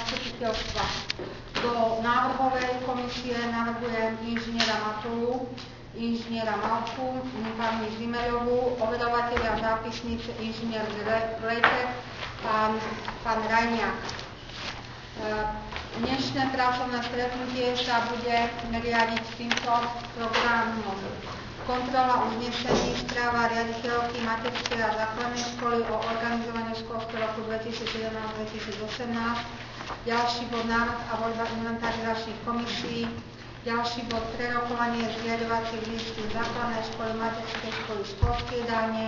zastupiteľstva. Do návrhovej komisie navrhujem inžiniera Matulu, inžiniera Malku, pani Zimeľovú, overovateľia zápisnice inžinier Grejtek, pán Rajniak. Dnešné pracovné stretnutie sa bude riadiť týmto programom. Kontrola uznesení, správa riaditeľky materskej a základnej školy o organizovaní školského roku 2017-2018, ďalší bod návrh a voľba inventarizačných komisí, ďalší bod prerokovanie zriaďovacích listov základnej školy, materskej školy, školskej dáne,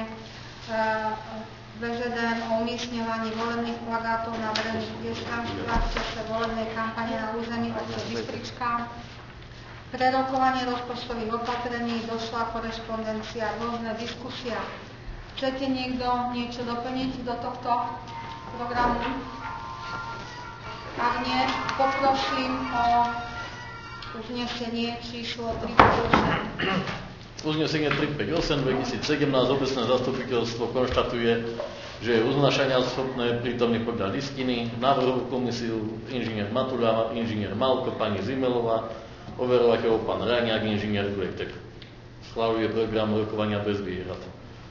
VŽDM o umiestňovaní volebných plagátov na verejných priestranствách v čase volebnej kampane na území obce Bystrička, prerokovanie rozpočtových opatrení, došla korešpondencia, rôzne diskusia. Chcete niekto niečo doplniť do tohto programu? Ak nie, poprosím o uznesenie číslo 358. Uznesenie 358 2017 obecné zastupiteľstvo konštatuje, že je uznášania schopné prítomný podľa listiny, návrhovú komisiu inžinier Matula, inžinier Malko, pani Zimeľová, overovateľov pán Rajniak, inžinier Grejtek. Schvaľuje program rokovania bez výhrad.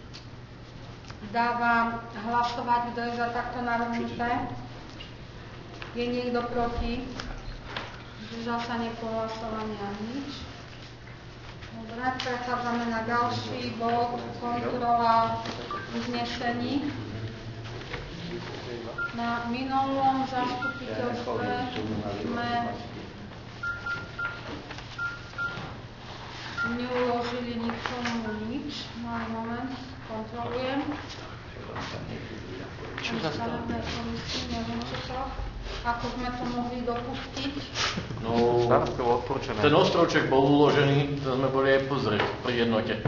Dávam hlasovať, kto je za takto navrhnuté. Je niekto proti? Zdržal sa niekto hlasovania? Nič. Dobre, prechádzame na ďalší bod, kontrola uznesení. Na minulom zastupiteľstve sme neuložili nikomu nič. Malý moment, kontrolujem. Čo sa stalo? Neviem, čo to. Ako sme to mohli dopustiť? No, ten ostrovček bol uložený, to sme boli aj pozrieť pri jednote.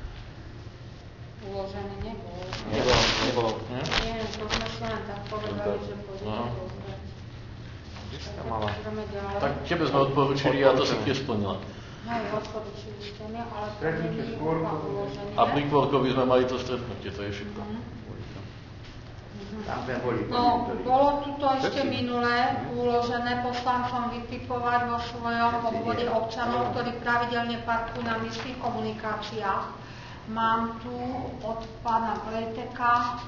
Uložený nebol. Nebolo. Nie, to sme si len tak povedali, že pôjdeme pozrieť. Tak tebe sme odporúčili a to si tiež splnila. Hej, odporúčili ste mi, ale to nie je uložené. A pri Kvorkovi sme mali to stretnutie, to je všetko. No, bolo tuto ešte minulé uložené poslancom vytipovať vo svojom obvode občanov, ktorí pravidelne parkujú na místnych komunikáciách. Mám tu od pána Grejteka.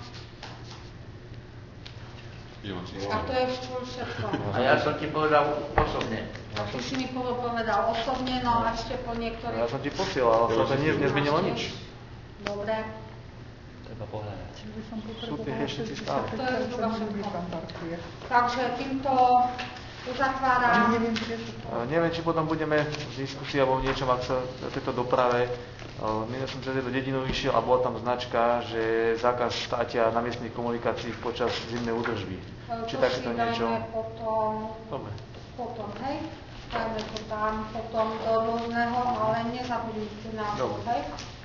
A to je všetko. A ja som ti povedal osobne. Ty si mi povedal osobne, no a ešte po niektorých... Ja som ti posielal, ale to nezmenilo nič. Dobre. Treba pohľadať. Sú tie všetci stále. To je zhruba všetko. Takže týmto uzatváram... Neviem, či potom budeme v diskusii alebo v niečom, ak sa tejto doprave. Minul som cez jednu dedinu išiel a bola tam značka, že zákaz státia na miestnych komunikácií počas zimnej údržby. Či takéto niečo? Dobre. Potom, hej? Dajme to tam potom do rôzneho, ale nezabudnite názov, hej?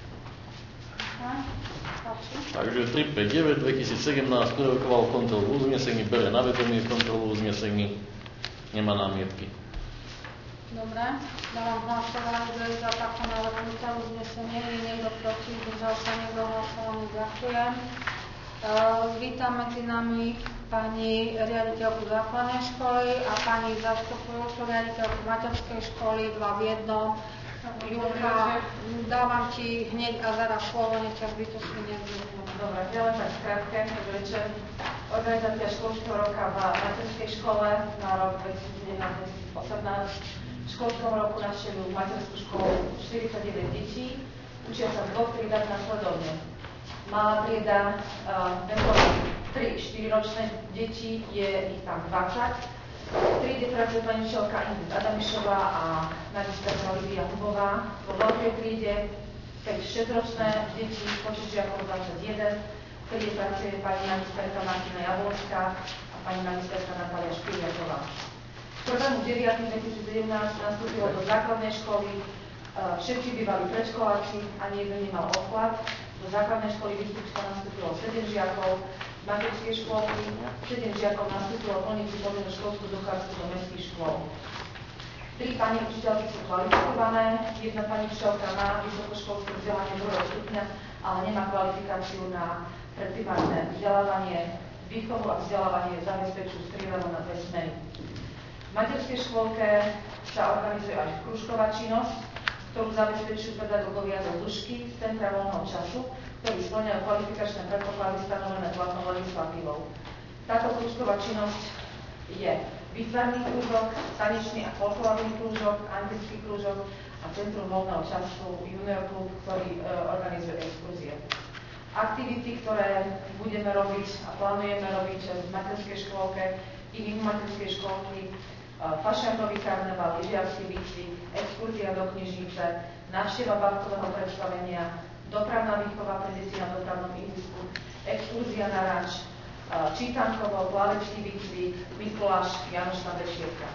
Takže 359 2017 prerokoval kontrolu uznesení, bere na vedomie kontrolu uznesení, nemá námietky. Dobre, dávam hlasovanie, kto je za takto navrhnuté uznesenie, je niekto proti, zdržal sa niekto hlasovanie, ďakujem. Vítam medzi nami pani riaditeľku základnej školy a pani zastupujúcu riaditeľku materskej školy, dva v jednom. Julka, dávam ti hneď a zaraz slovo, nech ťa zbytočne nezbytnú. Dobre, ja len tak skrátke, dobrý večer. Organizácia školského roka v materskej škole na rok 2017-2018. V školskom roku navštevujú materskú školu 49 detí, učia sa v dvoch triedách nasledovne. Malá trieda, 3-4-ročné deti, je ich tam 20. V triede pracuje pani učiteľka Ingrid Adamišová a magisterka Olivia Hubová. Vo veľkej triede 5-6-ročné deti, počet žiakov 21. V triede pracuje pani magisterka Martina Jablonská a pani magisterka Natália Špiriaková. K 1.9.2017 nastúpilo do základnej školy všetci bývali predškoláci, ani jeden nemal odklad. Do základnej školy Bystrička nastúpilo 7 žiakov, materskej škôlky 7 žiakov nastúpilo plniť povinnú školskú dochádzku do mestských škôl. 3 pani učiteľky sú kvalifikované, jedna pani učiteľka má vysokoškolské vzdelanie 2. stupňa, ale nemá kvalifikáciu na predprimárne vzdelávanie. Výchovu a vzdelávanie zabezpečujú striedavo na 2 smeny. V materskej škôlke sa organizuje aj krúžková činnosť, ktorú zabezpečujú pedagógovia zo ZUŠky z Centra voľného času, ktorí spĺňajú kvalifikačné predpoklady stanovené platnou legislatívou. Táto krúžková činnosť je výtvarný krúžok, tanečný a folklórny krúžok, antický krúžok a Centrum voľného času Junior klub, ktorý organizuje exkurzie. Aktivity, ktoré budeme robiť a plánujeme robiť v materskej škôlke i mimo materskej škôlky, fašákový karneval, lyžiarsky výcvik, exkurzia do knižnice, návšteva bábkového predstavenia, dopravná výchova pre deti na dopravnom ihrisku, exkurzia na ranč, čítankovo, plavečný výcvik, Mikuláš, Janošná večierka.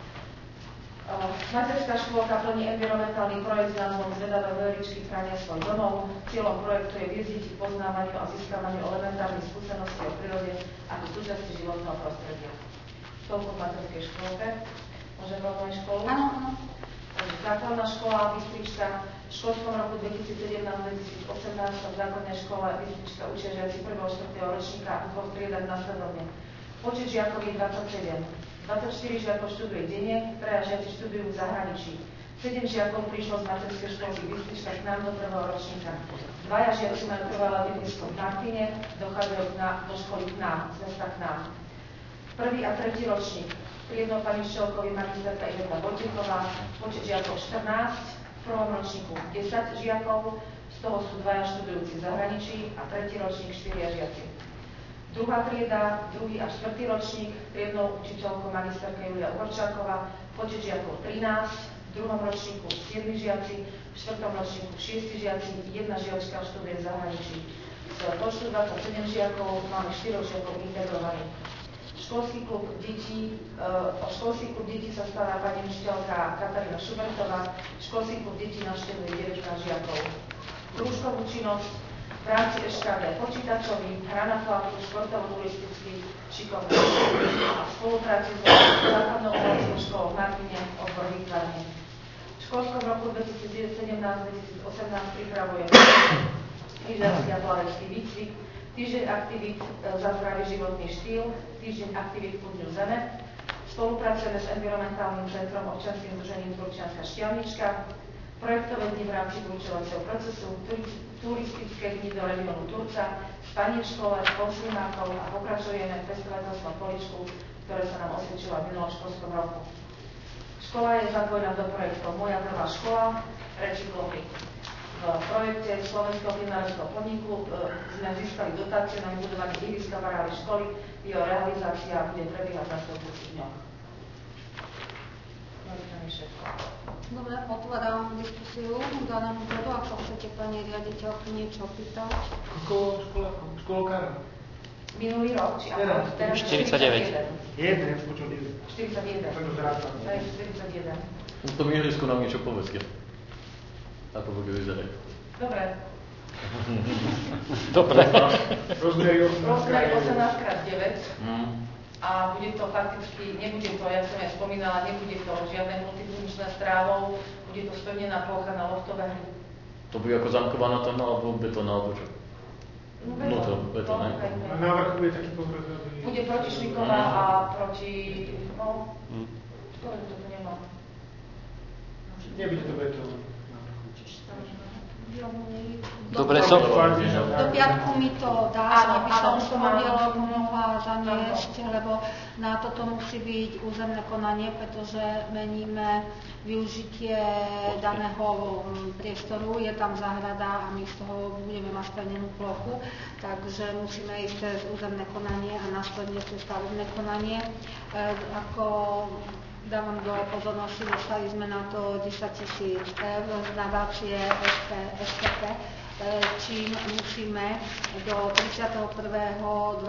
Materská škôlka plní environmentálny projekt s názvom Zvedavé veličky chránia svoj domov. Cieľom projektu je viesť deti k poznávaniu a získavaniu elementárnych skúseností o prírode ako súčasti životného prostredia. Toľko v materskej škôlke. Môžem veľmi školu? Áno, áno. Takže základná škola Bystrička v školskom roku 2017-2018 sa v základnej škole Bystrička učia žiaci 1. a 4. ročníka v 2 triedách nasledovne. Počet žiakov je 27. 24 žiakov študuje denne, 3 žiaci študujú v zahraničí. 7 žiakov prišlo z materskej školky Bystrička k nám do 1. ročníka. 2 žiaci majú trvalé bydlisko v Martine, dochádzajú do školy k nám, z mesta k nám. 1. a 3. ročník. Triednou pani Ščelkovi magisterka Iveta Vojtichová, počet žiakov 14, v 1. ročníku 10 žiakov, z toho sú 2 študujúci v zahraničí a 3. ročník 4 žiaci. Druhá trieda, 2. a 4. ročník, triednou učiteľkou magisterka Julia Uhorčáková, počet žiakov 13, v 2. ročníku 7 žiaci, v 4. ročníku 6 žiaci, 1 žiačka študuje v zahraničí. Z počtu 27 žiakov máme 4 žiakov integrovaných. Školský klub detí sa stará pani učiteľka Katarína Šubertová. Školský klub detí navštevuje 19 žiakov. Krúžkovú činnosť v rámci ŠKD počítačový, hra na flautu, športovo-turistický, šikovný a v spolupráci s základnou umeleckou školou v Martine odbor výtvarne. V školskom roku 2017-2018 pripravuje lyžiarsky a plavecký výcvik, týždeň aktivít za zdravý životný štýl, týždeň aktivít po Dňu Zeme. Spolupracujeme s environmentálnym centrom občianskym združením Turčianska Štiavnička, projektové dni v rámci vyučovacieho procesu, turistické dni do regiónu Turca, spanie v škole, poslimákov a pokračujeme v pestovateľskom poličku, ktoré sa nám osvedčilo v minulom školskom roku. Škola je zapojená do projektov Moja prvá škola, Rečiklopy. V projekte Slovenského plynárenského podniku sme získali dotáciu na vybudovanie ihriska v areáli školy. Jeho realizácia bude prebiehať v nasledujúcich dňoch. Dobre, otváram diskusiu k danému bodu. Ako chcete, pani riaditeľku, niečo pýtať? Školka? Minulý rok, či ako? Teraz 49. 1, počul 41. Tak už rátam. 41. V tom ihrisku nám niečo povedzte. Ako bude vyzerať? Dobre. Dobre. Rozmery 18x9. A bude to fakticky, nebude to, jak som aj spomínala, nebude to žiadne multifunkčné strávou, bude to spevnená plocha na loftové hry. To bude ako zamkovaná tam, alebo betón, alebo čo? Betón, ne? A návrh bude taký pohľadový. Bude protišviková a proti, ktoré to tu nemá. Nebude to betón. Dobre, som. Do piatku mi to dá, Áno, aby som áno, to mohla zaniesť, lebo na toto musí byť územné konanie, pretože meníme využitie daného priestoru, je tam záhrada a my z toho budeme mať spevnenú plochu, takže musíme ísť cez územné konanie a následne cez stavebné konanie. Ako dávam do pozornosti, dostali sme na to 10 000 eur z nadácie SPP, čím musíme do 31.12.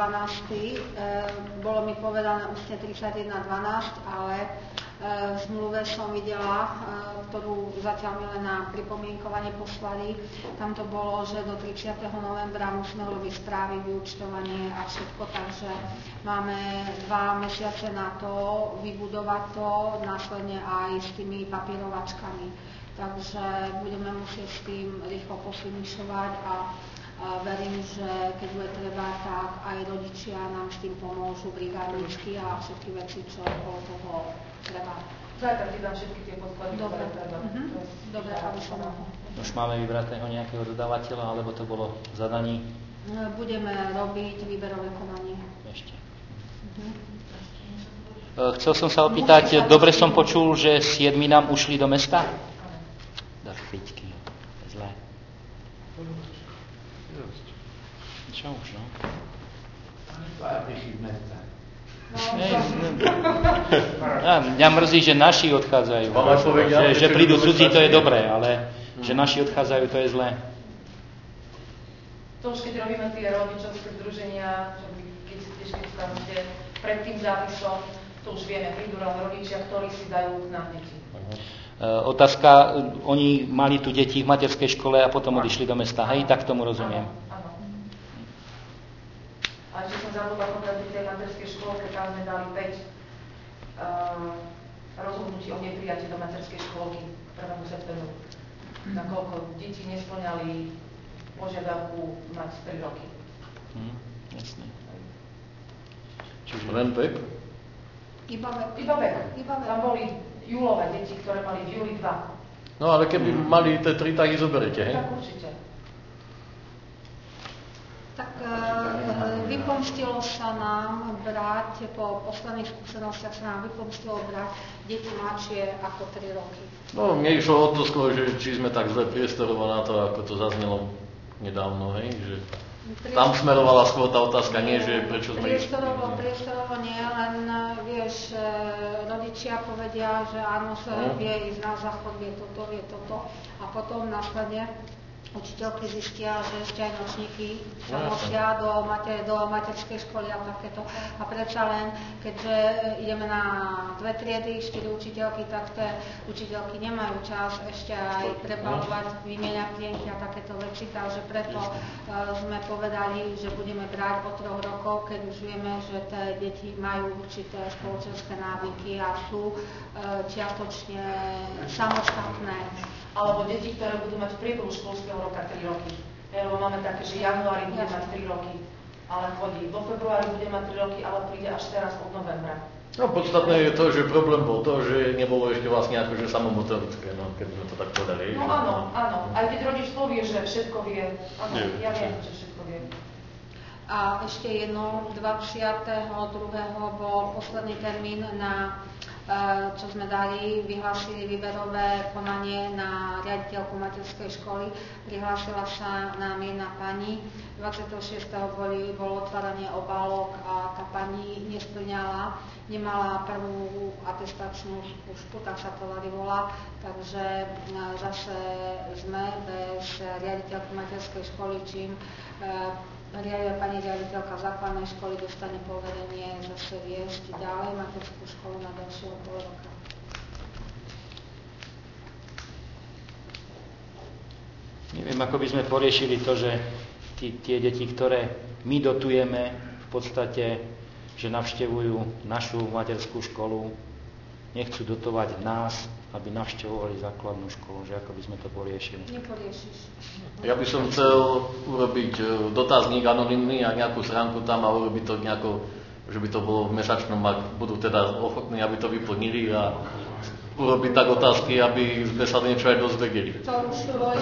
Bolo mi povedané ústne 31.12, ale v zmluve som videla, ktorú zatiaľ mi len na pripomienkovanie poslali. Tam to bolo, že do 30. novembra musíme robiť správy, vyúčtovanie a všetko, takže máme 2 mesiace na to vybudovať to, následne aj s tými papierovačkami. Takže budeme musieť s tým rýchlo posunišovať a Verím, že keď bude treba, tak aj rodičia nám s tým pomôžu, brigádničky a všetky veci, čo okolo toho treba. Zajtra ti dám všetky tie podklady, Dobre. ktoré treba. Dobre, aby som mohla. Už máme vybratého nejakého dodávateľa, alebo to bolo v zadaní? Budeme robiť výberové konanie. Ešte. Chcel som sa opýtať, dobre som počul, že 7 nám ušli do mesta? Do chvíťky. Zlé. Čo už, no? Mňa mrzí, že naši odchádzajú. Že prídu cudzí, to je dobré, ale že naši odchádzajú, to je zlé. To už keď robíme tie rodičovské združenia, keď tam ste pred tým zápisom, to už vieme, prídu rodičia, ktorí si dajú k nám deti. Otázka, oni mali tu deti v materskej škole a potom odišli do mesta, hej? Tak tomu rozumiem. Áno. A ešte som zabudla povedať, v tej materskej škôlke, tam sme dali 5 rozhodnutí o neprijatí do materskej škôlky k 1. septembru. Nakoľko deti nesplňali požiadavku mať 3 roky. Jasne. Čiže len vek? Iba vek. Iba vek. Tam boli júlové deti, ktoré mali v júli 2. No ale keby mali tie 3, tak ich zoberete, hej? Tak určite. Tak vypomstilo sa nám brať, po posledných skúsenostiach sa nám vypomstilo brať deti mladšie ako 3 roky. No, mne išlo o to skôr, že či sme tak zle priestorovali na to, ako to zaznelo nedávno, hej? Že tam smerovala skôr tá otázka, nie, že prečo sme išli. Priestorovo nie, len vieš, rodičia povedia, že áno, sa vie ísť na záchod, vie toto a potom následne učiteľky zistia, že ešte aj nočníky sa nosia do materskej školy a takéto. A predsa len, keďže ideme na 2 triedy, 4 učiteľky, tak tie učiteľky nemajú čas ešte aj prebalovať, vymieňať plienky a takéto veci. Takže preto sme povedali, že budeme brať od 3 rokov, keď už vieme, že tie deti majú určité spoločenské návyky a sú čiastočne samostatné. Alebo deti, ktoré budú mať v priebehu školského roka 3 roky. Lebo máme také, že januári bude mať 3 roky, ale chodí. Vo februári bude mať 3 roky, ale príde až teraz od novembra. No podstatné je to, že problém bol to, že nebolo ešte vlastne akože samomotorické, no, keď sme to tak povedali. No áno. Aj keď rodič povie, že všetko vie. Áno, ja viem, že všetko vie. A ešte jedno, 22. bol posledný termín na čo sme dali, vyhlásili výberové konanie na riaditeľku materskej školy. Prihlásila sa nám jedna pani. 26. bolo otváranie obálok a tá pani nesplňala, nemala prvú atestačnú skúšku, tak sa to volá. Takže zase sme bez riaditeľky materskej školy, čím pani riaditeľka základnej školy dostane poverenie zase viesť ďalej materskú školu na ďalšieho pol roka. Neviem, ako by sme poriešili to, že tie deti, ktoré my dotujeme, v podstate, že navštevujú našu materskú školu, nechcú dotovať nás, aby navštevovali základnú školu, že ako by sme to poriešili. Neporiešiš. Ja by som chcel urobiť dotazník anonymný a nejakú stránku tam a urobiť to nejako, že by to bolo v mesačnom, ak budú teda ochotní, aby to vyplnili a urobiť tak otázky, aby sme sa niečo aj dozvedeli. To už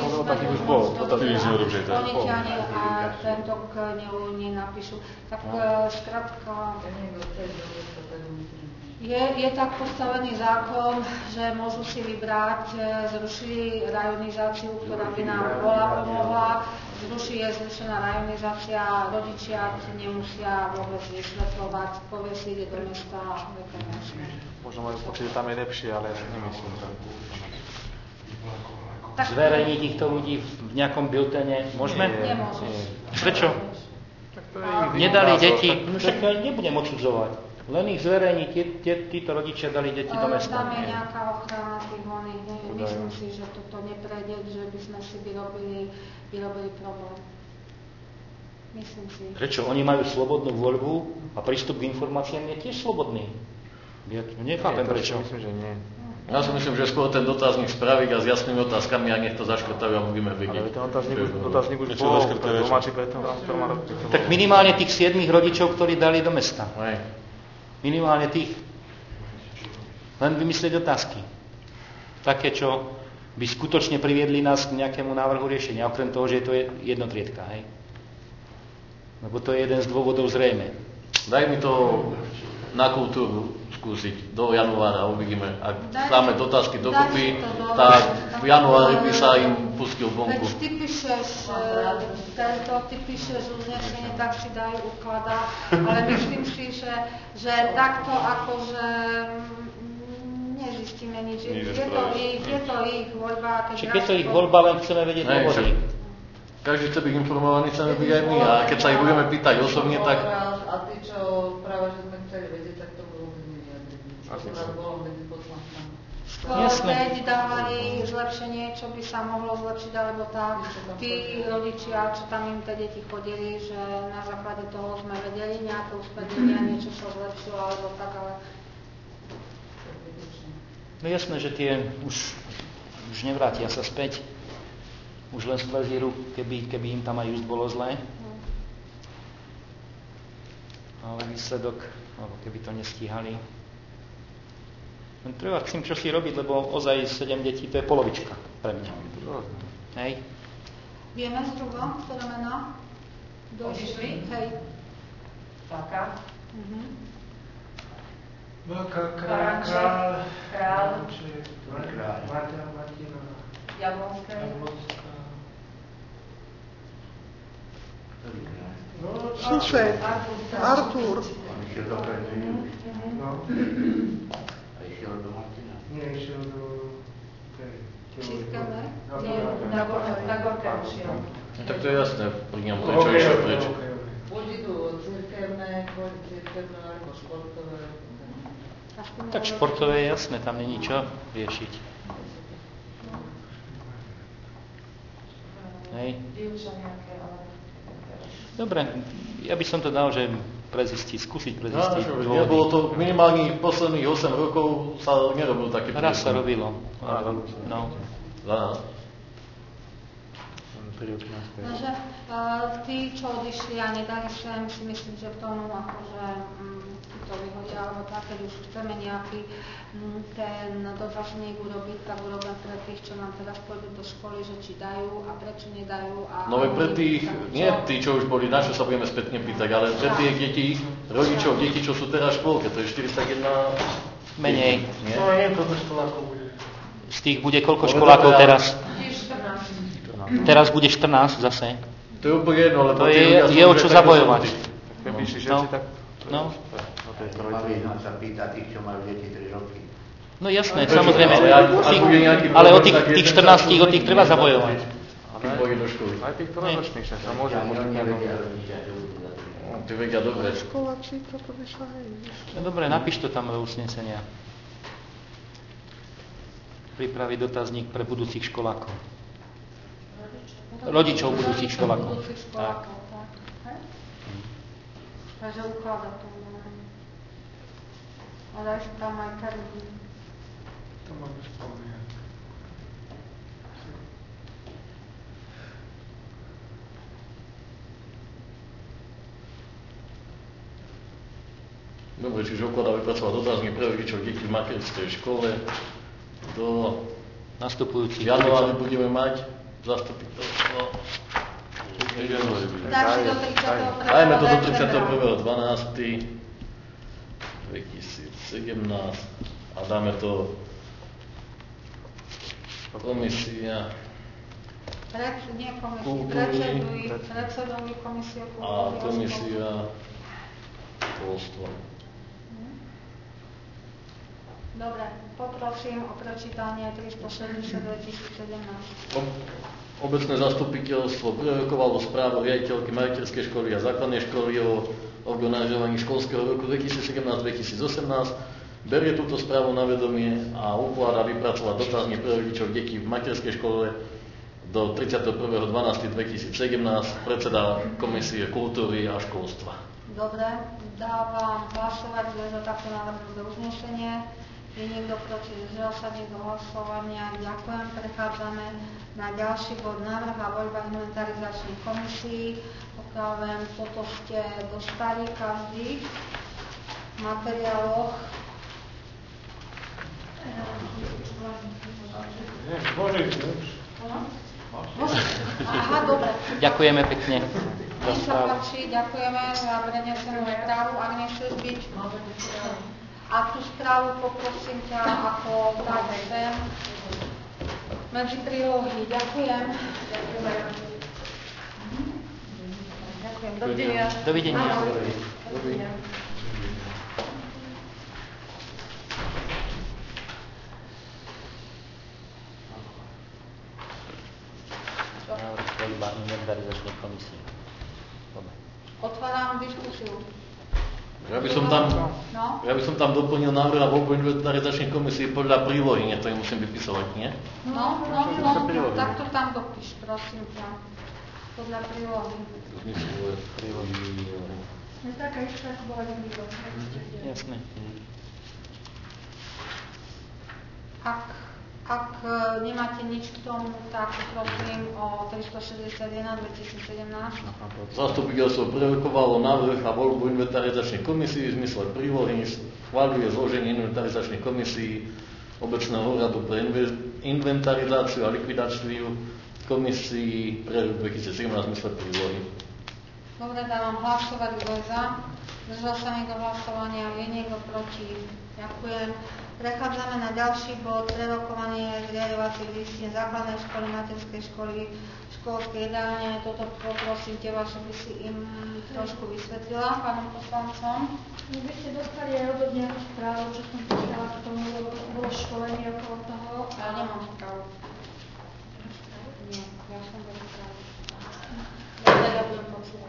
a tento nenapíšu. Tak skrátka, je tak postavený zákon, že môžu si vybrať, zrušili rajonizáciu, ktorá by nám pomohla, je zrušená rajonizácia, rodičia si nemusia vôbec vysvetľovať, povie si, ide do mesta a Možno majú pocit, že tam je lepšie, ale ja si nemyslím. Zverejniť týchto ľudí v nejakom biltene môžeme? Nemôžeš. Prečo? Nedali deti, však nebudem odsudzovať. Len ich zverejniť, títo rodičia dali deti do mesta. Tam je nejaká ochrana tých oných, myslím si, že toto neprejde, že by sme si vyrobili problém. Myslím si. Prečo? Oni majú slobodnú voľbu a prístup k informáciám je tiež slobodný. Ja nechápem prečo. Myslím, že nie. Ja si myslím, že skôr ten dotazník spraviť a s jasnými otázkami a nech to zaškrtajú a budeme vedieť. Ale ten otáznik už bol domáči preto. Tak minimálne tých 7 rodičov, ktorí dali do mesta. Hej. Minimálne tých. Len vymyslieť otázky. Také, čo by skutočne priviedli nás k nejakému návrhu riešenia. Okrem toho, že je to jednotriedka. Hej? Lebo to je jeden z dôvodov zrejme. Daj mi to na kultúru skúsiť do januára, uvidíme. Ak dáme dotázky dokopy, tak v januári by sa im pustil vonku. Veď ty píšeš uznesenie, tak si dajú ukladať, ale myslím si, že takto akože nezistíme nič. Je to ich voľba. Čiže keď to ich voľba, len chceme vedieť dôvody. Každý chce byť informovaný, chceme byť aj my. A keď sa ich budeme pýtať osobne, tak... A tí, čo práve, že sme chceli vedieť, tak to bolo nevyjadrenie. Čo bolo medzi poslancami. Skôr keď dávali zlepšenie, čo by sa mohlo zlepšiť, alebo tak, tí rodičia, čo tam im tie deti chodili, že na základe toho sme vedeli nejaké usmernenia, niečo sa zlepšilo, alebo tak, ale... No jasné, že tie už nevrátia sa späť. Už len z plezíru, keby im tam aj just bolo zlé. Ale výsledok, alebo keby to nestíhali. Len treba s tým čosi robiť, lebo ozaj 7 detí to je polovička pre mňa. Hej. Vieme zhruba, ktoré mená? Odišli? Hej. Taká. Král. Jablonské. Sused. Artur. No. Nie, išiel do... Čítka, ne? Nie, na Gorke išiel. Tak to je jasné, pri ňom prečo išiel preč. Buď idú cirkevné, alebo športové. Tak športové je jasné, tam není čo riešiť. Hej. Dievča nejaké, ale... Dobre, ja by som to dal, že skúsiť prezistiť dôvody. Nebolo to minimálne posledných 8 rokov sa nerobil taký prieskum. Raz sa robilo. No. Za nás. Takže tí, čo odišli a nedali sem, si myslím, že k tomu akože to vyhodia, alebo tak, keď už chceme nejaký ten dotazník urobiť, tak urobím pre tých, čo nám teraz pôjdu do školy, že či dajú a prečo nedajú. No pre tých, nie tí, čo už boli, na čo sa budeme spätne pýtať, ale pre tých detí, rodičov detí, čo sú teraz v škôlke, to je 41... Menej. Nie? No nie, koľko školákov bude. Z tých bude koľko školákov teraz? 14. Teraz bude 14 zase. To je úplne jedno, ale To je o čo zabojovať. Keby išli No. všetci, tak... No. Mali sa pýta tých, čo majú deti 3 roky. No jasné, samozrejme. Ale o tých 14, o tých treba zabojovať. do školy. Aj tých trojročných však sa môže Ty vedia dobre. Školáci, toto by sa aj... No dobre, napíš to tam do usnesenia. Pripraviť dotazník pre budúcich školákov. Rodičov budúcich školákov. Tak. Takže ukladať to. A daj si tam aj termín. To máme spomínať. Dobre, čiže ukladá vypracovať dotazník pre rodičov detí v materskej škole. Do Nastupujúcich. januára budeme mať zastupiteľstvo. Daj si do 31. Dajme to do decembra. 31.12.2017 a dáme to komisia Predsedovi komisie a komisia školstva. Dobre, poprosím o prečítanie 360/2017. Obecné zastupiteľstvo prerokovalo správu riaditeľky materskej školy a základnej školy o organizovaní školského roku 2017-2018. Berie túto správu na vedomie a ukladá vypracovať dotazník pre rodičov detí v materskej škole do 31.12.2017. Predseda komisie kultúry a školstva. Dobre, dávam hlasovať za takú návrh do uznesenie. Je niekto proti? Zdržal sa niekto hlasovania? Ďakujem. Prechádzame na ďalší bod, návrh a voľba inventarizačnej komisii. Pokiaľ viem, toto ste dostali každý v materiáloch. Aha, dobre. Ďakujeme pekne. Nech sa páči, ďakujeme za prenesenú správu. Ak nechceš byť, a tú správu poprosím ťa ako práve sem medzi prílohy. Ďakujem. Ďakujem. Dovidenia. Dovidenia. Voľba inventarizačnej komisie. Otváram diskusiu. Ja by som tam doplnil návrh a voľbu inventarizačnej komisie podľa prílohy, nie to musím vypisovať, nie? No, tak to tam dopíš, prosím ťa. Podľa prílohy. Je taká istá, ako bola v Jasné. Ak nemáte nič k tomu, tak prosím o 361/2017. Zastupiteľstvo prerokovalo návrh a voľbu inventarizačnej komisii v zmysle prílohy, schvaľuje zloženie inventarizačnej komisii Obecného úradu pre inventarizáciu a likvidáciu komisii pre rok 2017 v zmysle prílohy. Dobre, dávam hlasovať, kto je za. Zdržal sa niekto hlasovania, je niekto proti. Ďakujem. Prechádzame na ďalší bod, prerokovanie zriaďovacích listín základnej školy, materskej školy, školskej jedálne. Toto poprosím teba, že by si im trošku vysvetlila, pánom poslancom. Vy ste dostali aj odo nejakú správu, čo som pýtala, k tomu bolo školenie okolo toho. Ja nemám správu. Nie, ja som bez správu. Ja budem počúvať.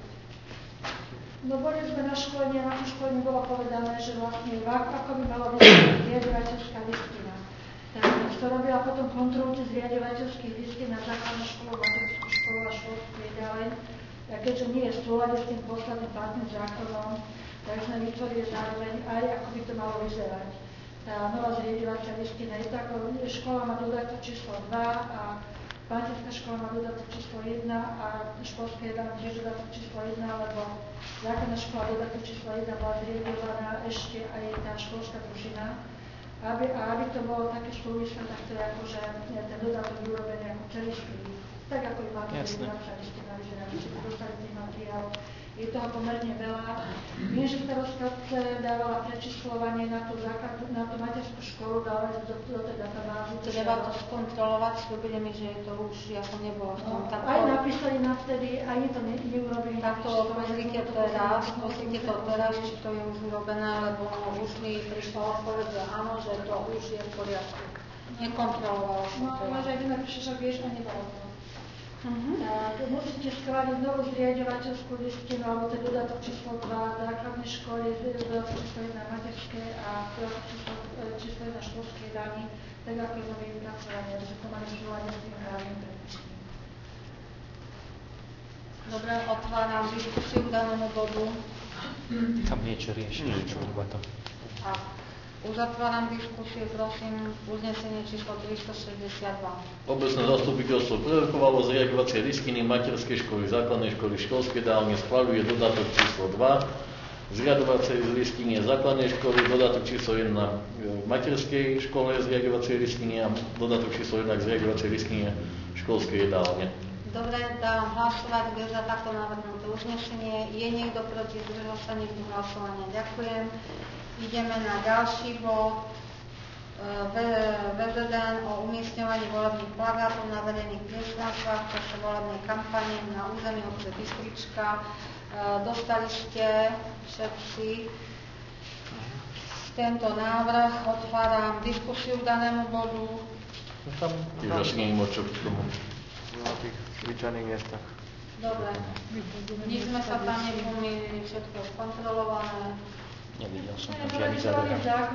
No boli sme na školení a na tom školení bolo povedané, že vlastne ako by malo byť zriaďovateľská listina. Tak to robila potom kontrolu tých zriaďovateľských listín na základnú školu, materskú školu a školskú jedáleň. A keďže nie je v súlade s tým posledným platným zákonom, tak sme vytvorili zároveň aj ako by to malo vyzerať. Tá nová zriaďovacia listina je to ako škola má dodatok číslo 2 a materská škola má dodatok číslo 1 a školské jedálne tiež dodatok číslo 1, lebo základná škola dodatok číslo 1 bola zriaďovaná ešte aj tá školská družina. Aby to bolo také súvislé, tak to je ako, že ten dodatok je urobený ako celistvý list. Tak ako i máte zriaďovacia listina, vyzerá, že ste dostali tých materiálov. Je toho pomerne veľa. Viem, že starostka dávala prečíslovanie na tú materskú školu, dávala do tej databázy. Treba to skontrolovať, slúbili mi, že je to už, ja som nebola v tom. Aj napísali na vtedy, aj to neurobili. Tak to pozrite to teraz, či to je už urobené, lebo už mi prišla odpoveď, že áno, že to už je v poriadku. Nekontrolovala som to. No, možno aj ty napíšeš, že vieš, a nebolo to. Musíte schváliť novú zriaďovateľskú listinu alebo ten dodatok číslo 2 základnej školy, dodatok číslo 1 materské a dodatok číslo 1 školskej dány, tak ako je nové vypracovanie, že to má súľadne s tým právnym predpisom. Dobre, otváram diskusiu k danému bodu. Tam niečo rieši, iba to. A uzatváram diskusiu, prosím, uznesenie číslo 362. Obecné zastupiteľstvo prerokovalo zriaďovacie listiny materskej školy, základnej školy, školskej dálne, schvaľuje dodatok číslo 2, zriaďovacie listiny základnej školy, dodatok číslo 1 materskej škole, zriaďovacie listiny a dodatok číslo 1 zriaďovacie listiny školskej jedálne. Dobre, dávam hlasovať, kto je za takto navrhnuté uznesenie. Je niekto proti, zdržal sa niekto hlasovania? Ďakujem. Ideme na ďalší bod. VZN o umiestňovaní volebných plagátov na verejných priestranstvách počas volebnej kampane na území obce Bystrička. Dostali ste všetci tento návrh. Otváram diskusiu k danému bodu. Tiež asi nie je moc čo k tomu. Na tých zvyčajných miestach. Dobre. Nič sme sa tam nepomýlili, všetko je kontrolované. Nevidel som tam žiadny zároveň.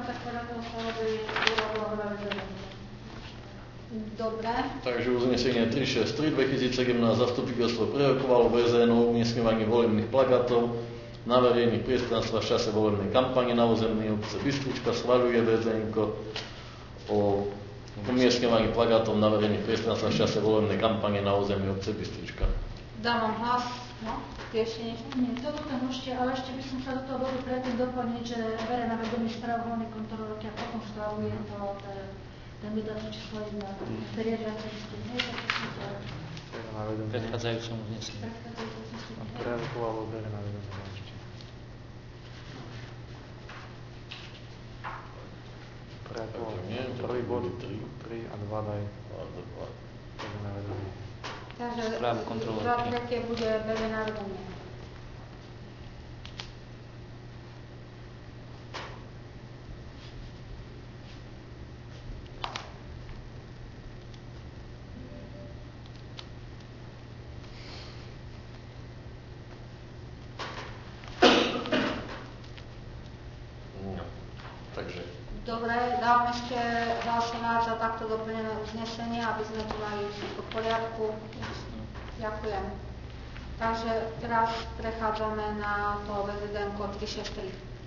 Dobre. Takže uznesenie 363 2017 zastupiteľstvo prerokovalo VZN o umiestňovaní volebných plagátov na verejných priestranstvách v čase volebnej kampane na území obce Bystrička, schvaľuje VZN-ko o umiestňovaní plagátov na verejných priestranstvách v čase volebnej kampane na území obce Bystrička. Dávam hlas. No, ešte niečo? Nie, toto tam môžete, ale ešte by som sa do toho bodu predtým doplniť, že bere na vedomí správu hlavný kontrolór a potom schváluje to ten dodatok číslo 1, zriaďovacie listiny. Predchádzajúcom uznesení. Prerokov alebo bere na vedomie ešte. Prerokov, prvý bod 3 a 2 daj. Bere na vedomie. Takže Správu kontrolórky. za tretie bude bere na vedomie. Dobre, dávam ešte hlasovať za takto doplnené uznesenie, aby sme tu mali všetko v poriadku. Ďakujem. Takže teraz prechádzame na to VZN-ko 363.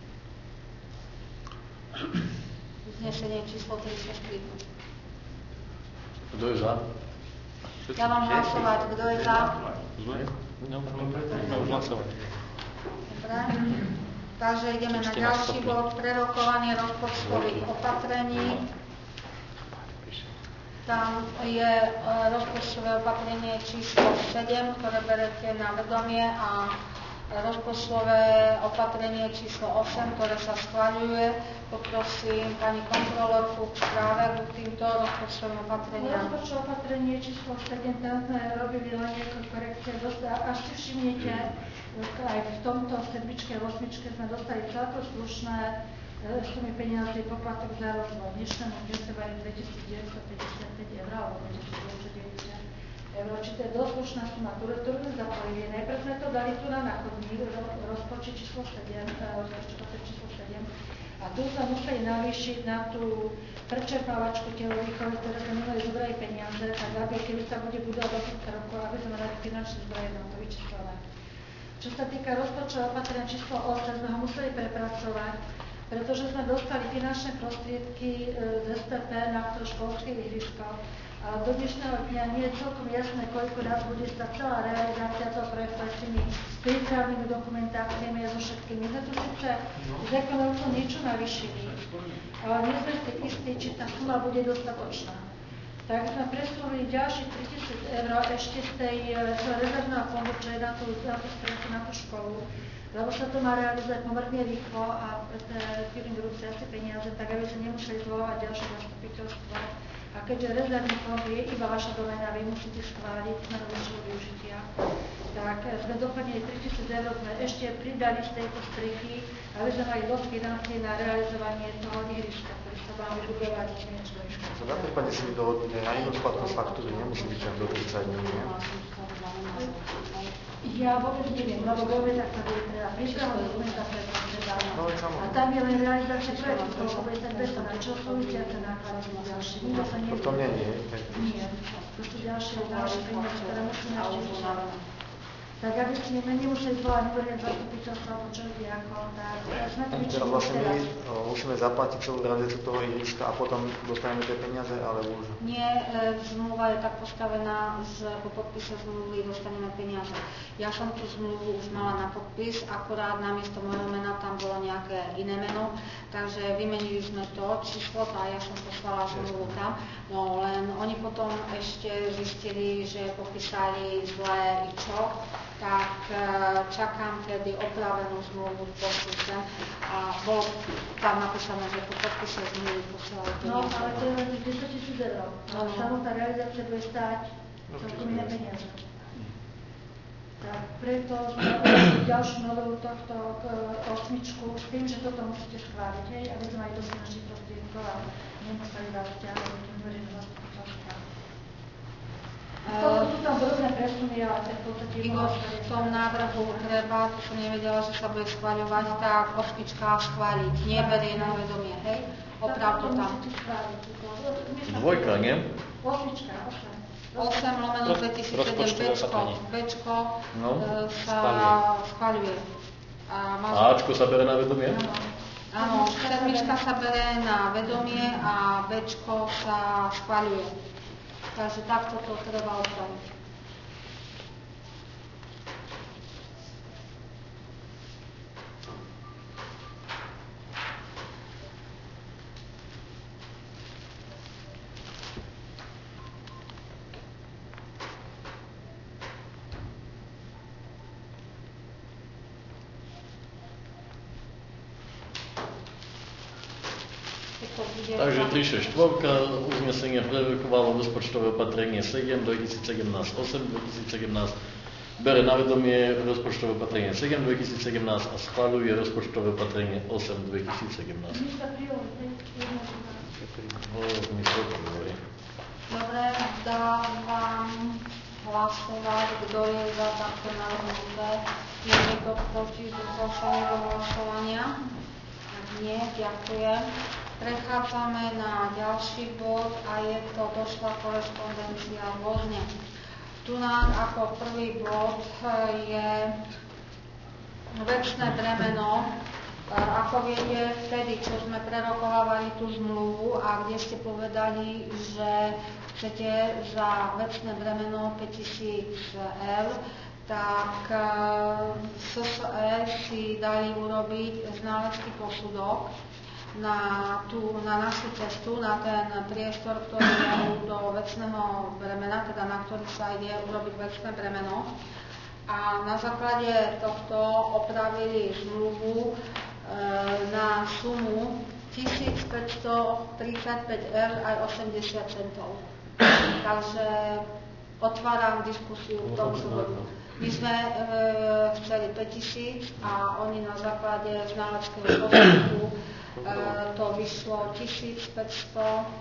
Uznesenie číslo 363. Kto je za? Dávam hlasovať, kto je za. Už hlasovať. Dobre. Takže ideme na ďalší bod, prerokovanie rozpočtových opatrení. Tam je rozpočtové opatrenie číslo 7, ktoré berete na vedomie, a rozpočtové opatrenie číslo 8, ktoré sa schvaľuje. Poprosím pani kontrolórku k správe k týmto rozpočtovým opatreniam. Rozpočtové opatrenie číslo 7, tam sme robili len nejaké korekcie. Až si všimnete, aj v tomto sedmičke, osmičke sme dostali celkom slušné sumy peniazy, poplatok za rozvoj. Dnešnému dňu sa vajú 2955 eur, alebo 2990 eur, či to je dosť slušná suma, ktorú sme zapojili. Najprv sme to dali tu na chodník, rozpočet číslo 7, rozpočet číslo 7, a tu sme museli navýšiť na tú prečerpávačku telovýchovy, ktoré sme nemali zobrali peniaze, tak aby, keby sa bude budovať do týchto rokov, aby sme dali finančné zdroje na to vyčíslené. Čo sa týka rozpočtového opatrenia číslo 8, sme ho museli prepracovať, pretože sme dostali finančné prostriedky z SPP na to školské ihrisko. A do dnešného dňa nie je celkom jasné, koľko nás bude stať celá realizácia toho projektu s tými prípravnými dokumentáciami a so všetkými. My sme tu síce z ekonomickou niečo navýšili, ale nie sme si istí, či tá suma bude dostatočná. Tak sme presunuli ďalších 3000 eur ešte z tej rezervného fondu, čo je na tú stránku, na tú školu, lebo sa to má realizovať pomerne rýchlo a pre tie firmy budú si asi peniaze, tak aby sa nemuseli zvolávať ďalšie zastupiteľstva. A keďže rezervný fond je iba vaša domena, vy musíte schváliť na rozličného využitia, tak sme doplnili 3000 eur, sme ešte pridali z tejto strichy, aby sme mali dosť financií na realizovanie toho ihriska, ktorý sa má vybudovať v Mienečkovej škole. Sa na prípade si mi dohodnúť aj na inú splatnosť faktúry, nemusí byť čak do 30 dní, nie? Ja vôbec neviem, lebo vôbec tak sa bude teda prípravná dokumentácia No, a tam je len realizácia projektu, koľko bude ten beton, a čo súvisiace náklady ďalšie. Nikto sa nevie. To nie je. Nie, to sú ďalšie peniaze, ktoré musíme ešte vyčať. Tak aby si nemuseli zvolať úrad zastupiteľstva, alebo čo ide ako, tak sme to vyčili Vlastne my teraz. musíme zaplatiť celú realizáciu toho ihriska a potom dostaneme tie peniaze, ale už... Nie, zmluva je tak postavená, že po podpise zmluvy dostaneme peniaze. Ja som tú zmluvu už mala na podpis, akorát namiesto môjho mena tam bolo nejaké iné meno, takže vymenili sme to číslo a ja som poslala zmluvu tam. No len oni potom ešte zistili, že popísali zlé čo, tak čakám, kedy opravenú zmluvu pošlem a bolo tam napísané, že po podpise zmluvy posielajú peniaze. No, ale to je len 10 000 eur. Ale samotná realizácia bude stáť celkom iné peniaze. Tak preto sme robili ďalšiu novelu tohto osmičku s tým, že toto musíte schváliť, hej, aby sme mali dosť finančných prostriedkov a nemuseli vás ťahať do tým verejným zastupiteľstvom. Sú tam rôzne presuny, ale v podstate... V tom návrhu treba, to som nevedela, že sa bude schváľovať, tak osmička schváliť, nie berie na vedomie, hej? Opravdu tam. Dvojka, nie? Osmička, 8/2007 Bčko sa schváľuje. A Ačko sa bere na vedomie? Áno, 7 sa bere na vedomie a Bčko sa schvaľuje. Takže takto to treba opraviť. Takže 364, uznesenie prerokovalo rozpočtové opatrenie 7, 2017, 8, 2017, bere na vedomie rozpočtové opatrenie 7, 2017 a schvaľuje rozpočtové opatrenie 8, 2017. Dobre, dávam hlasovať, kto je za takto navrhnuté. Je niekto proti zdržaniu hlasovania? Ak nie, ďakujem. Prechádzame na ďalší bod a je to došla korešpondencia rôzne. Tu nám ako prvý bod je vecné bremeno. Ako viete, vtedy, čo sme prerokovávali tú zmluvu a kde ste povedali, že chcete za vecné bremeno 5000 eur, tak SSE si dali urobiť znalecký posudok na našu cestu, na ten priestor, ktorý je do vecného bremena, teda na ktorý sa ide urobiť vecné bremeno. A na základe tohto opravili zmluvu na sumu 1535 eur aj 80 centov. Takže otváram diskusiu v tom súboru. My sme chceli 5000 a oni na základe znaleckého posudku to vyšlo 1535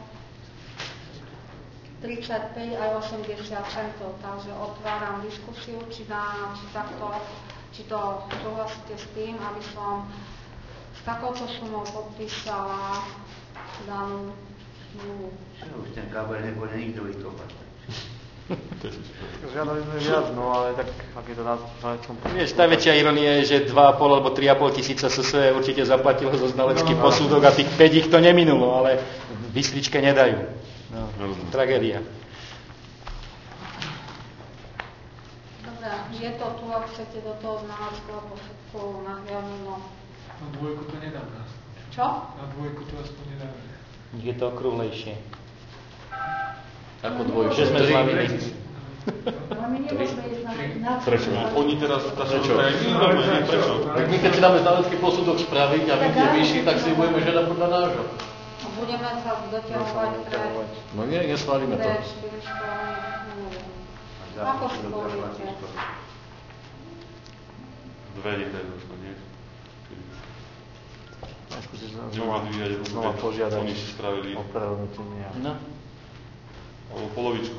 aj 80 centov. Takže otváram diskusiu, či to súhlasíte s tým, aby som s takouto sumou podpísala danú zmluvu. Už ten kábel nebude nikto vykopať. Žiadali sme viac, no ale tak, ak je to na znaleckom posudku. Vieš, tá väčšia ironia je, že 2,5 alebo 3,5 tisíca SSE určite zaplatilo zo znalecký posudok a tých 5 ich to neminulo, ale Bystričke nedajú. No, tragédia. Dobre, je to tu, ak chcete do toho znaleckého posudku nahliadnúť. Na dvojku to nedáme. Čo? Na dvojku to aspoň nedáme. Je to okrúhlejšie. Ako dvojku? Že sme zlavili. Ale my nemôžeme ísť na Prečo? Oni teraz Prečo? Prečo? Tak my keď si dáme znalecký posudok spraviť a vyjde vyšší, tak si budeme žiadať podľa nášho. Budeme sa doťahovať pre No nie, neschválime to. 4 školy. Ako schválite? Dve nedajú už to, nie? Znova požiadať Oni si spravili. o prehodnotenie. No. Alebo polovičku.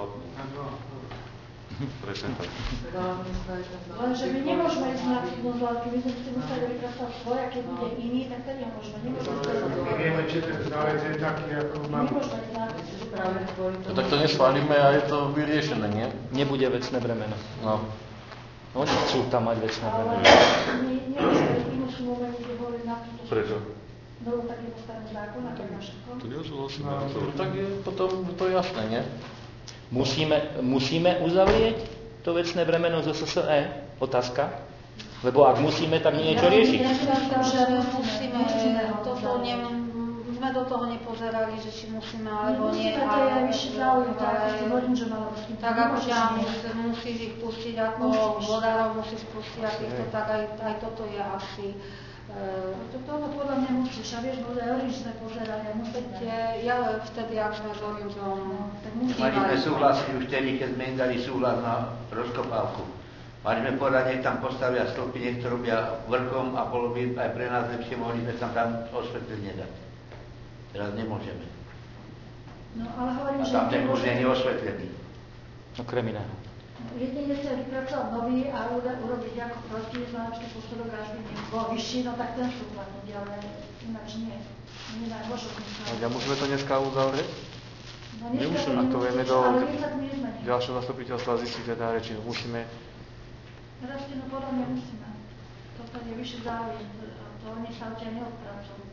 Presne tak. Lenže my nemôžeme ísť na cudnú zlatky, my sme si museli vypracovať svoje, a keď bude iný, tak to nemôžeme. My vieme, či ten znalec je taký, ako mám. Nemôžeme ísť na cudnú. No tak to neschválime a je to vyriešené, nie? Nebude vecné bremeno. No. Oni chcú tam mať vecné bremeno. My nemôžeme inú sumu meniť hovoriť na túto. Prečo? No tak je postavený zákon, ako je na všetko. To nesúhlasím. Tak je potom to jasné, nie? Musíme uzavrieť to vecné bremeno zo SSE? Otázka. Lebo ak musíme, tak niečo riešiť. Ja si myslím, že musíme, sme do toho nepozerali, že či musíme alebo nie. Musíme, to je aj vyšší záujem, tak ako ťa musíš ich pustiť, ako vodárov musíš pustiť a týchto, tak aj toto je asi. Toto podľa mňa musíš, a vieš, Orinž sme pozerali a musíte. Ja vtedy, ak sme s Orinžom, Mali sme súhlasiť už vtedy, keď sme im dali súhlas na rozkopávku. Mali sme povedať, nech tam postavia stĺpy, nech to robia vrchom a bolo by aj pre nás lepšie, mohli sme tam osvetlenie dať. Teraz nemôžeme. No, ale hovorím, A že tam ten už nie je osvetlený. Okrem iného. jedine chcel vypracovať nový a urobiť ako proti znalecký posudok, až by bol vyšší, no tak ten sú platný, ale ináč nie. A musíme to dneska uzavrieť? No nemusíme, a to vieme do ale nič sa tu nezmení. ďalšieho zastupiteľstva zistiť teda reči. Musíme. Rastie, no podľa mňa musíme. To toto je vyšší záujem, to oni sa odtiaľ neodpracujú.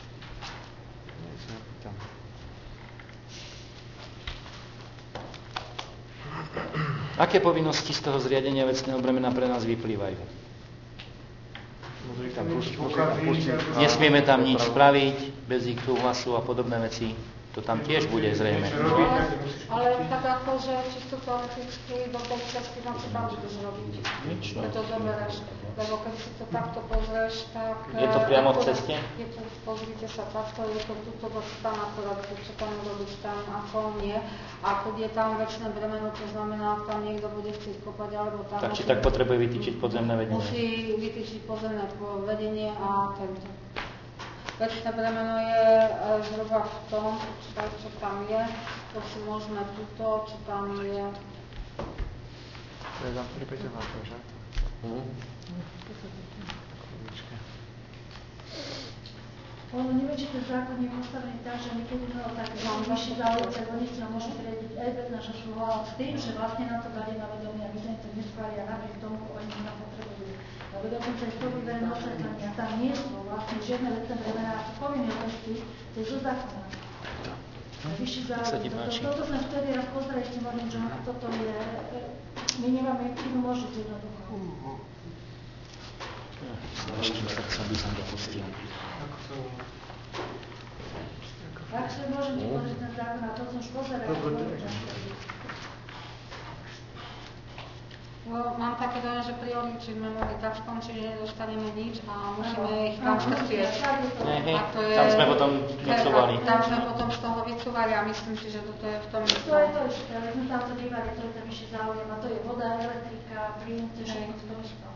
Aké povinnosti z toho zriadenia vecného bremena pre nás vyplývajú? Nesmieme tam nič spraviť bez ich súhlasu a podobné veci. To tam tiež bude zrejme. Ale tak ako, že čisto teoreticky do tej cesty na seba budeš robiť. Nič, no. Keď to zoberieš. Lebo keď si to takto pozrieš, tak... Je to priamo v ceste? Je to, pozrite sa takto, je to tuto tam akorát, čo tam robíš tam, ako nie. A keď je tam vecné bremeno, to znamená, ak tam niekto bude chcieť kopať, alebo tam... Tak či tak potrebuje vytýčiť podzemné vedenie? Musí vytýčiť podzemné vedenie a tento. Vecné bremeno je zhruba v tom, čo tam je, to si môžeme tuto, čo tam je. To je tam pripete na to, že? Ono neviem, či ten zákon je postavený tak, že my keď už máme také vyšší záujem, tak oni si ho môžu priediť aj bez našho súhlasu s tým, že vlastne na to dali na vedomie, aby sa im to neschválili a napriek tomu oni ma potrebujú. Lebo dokonca aj stopy verejného osvetlenia tam nie sú vlastne žiadne vecné bremená, sú povinné listy, to je zo zákona. Vyšší záujem. Toto sme vtedy raz pozreli, si hovorím, že toto je, my nemáme inú možnosť jednoducho. Strašným srdcom by som dopustil. Ak sa môžem ti povedať ten zákon, a to som už pozerala. Mám také dojem, že priori, či sme mohli tak skončiť, že nedostaneme nič a musíme ich tam strieť. Tam sme potom vycúvali. Tam sme potom z toho vycúvali a myslím si, že toto je v tom To je to isté, ale sme tam to dívali, to je ten vyšší záujem a to je voda, elektrika, plyn, to je všetko to isté.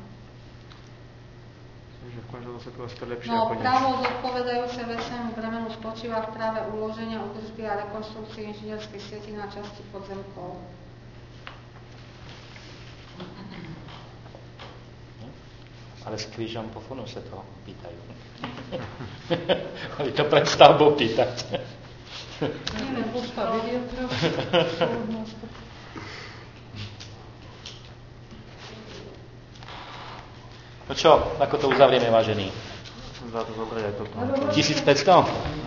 No, právo zodpovedajúce vecnému bremenu spočíva v práve uloženia, údržby a rekonštrukcie inžinierskej sieti na časti podzemkov. Ale s krížom po funuse to pýtajú. Oni to pred stavbou pýtať. Neviem, pošta vedie No čo, ako to uzavrieme, vážení? Dá to zobrať aj toto. 1500?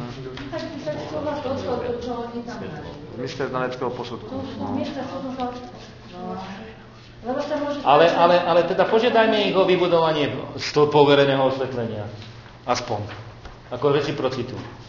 Mister znaleckého posudku. Ale teda požiadajme ich o vybudovanie stĺpov verejného osvetlenia. Aspoň. Ako reciprocitu.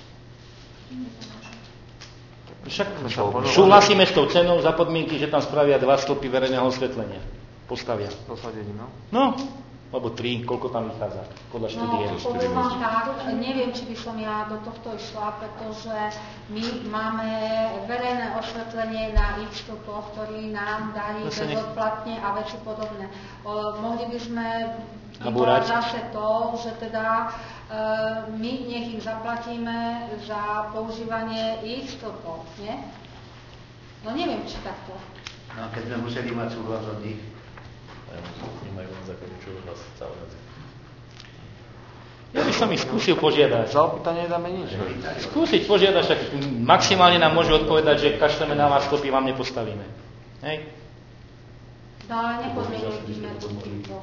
Však súhlasíme s tou cenou za podmienky, že tam spravia 2 stĺpy verejného osvetlenia. Postavia. Dosadením, no? No. Alebo 3, koľko tam vychádza, podľa štúdie. No, poviem vám tak, neviem, či by som ja do tohto išla, pretože my máme verejné osvetlenie na ich vstupoch, ktorý nám dajú bezodplatne a veci podobné. Mohli by sme vyvolať zase to, že teda my nech im zaplatíme za používanie ich vstupov, nie? No neviem, či takto. No keď sme museli mať súhlas od nich. Nemajú len zakončujú nás celé veci. Ja by som ich skúsil požiadať. Za opýtanie nedáme nič. Skúsiť požiadať, však maximálne nám môžu odpovedať, že kašleme na vás stĺpy, vám nepostavíme. Hej? No ale nepodmienujeme to týmto.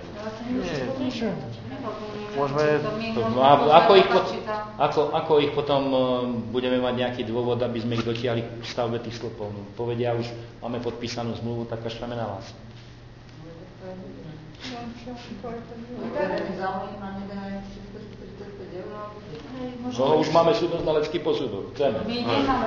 Môžeme... No a ako ich potom budeme mať nejaký dôvod, aby sme ich dotiahli k stavbe tých stĺpov? No, povedia už, máme podpísanú zmluvu, tak kašleme na vás. No, už máme súdno-znalecký posudok. Chceme. My nemáme.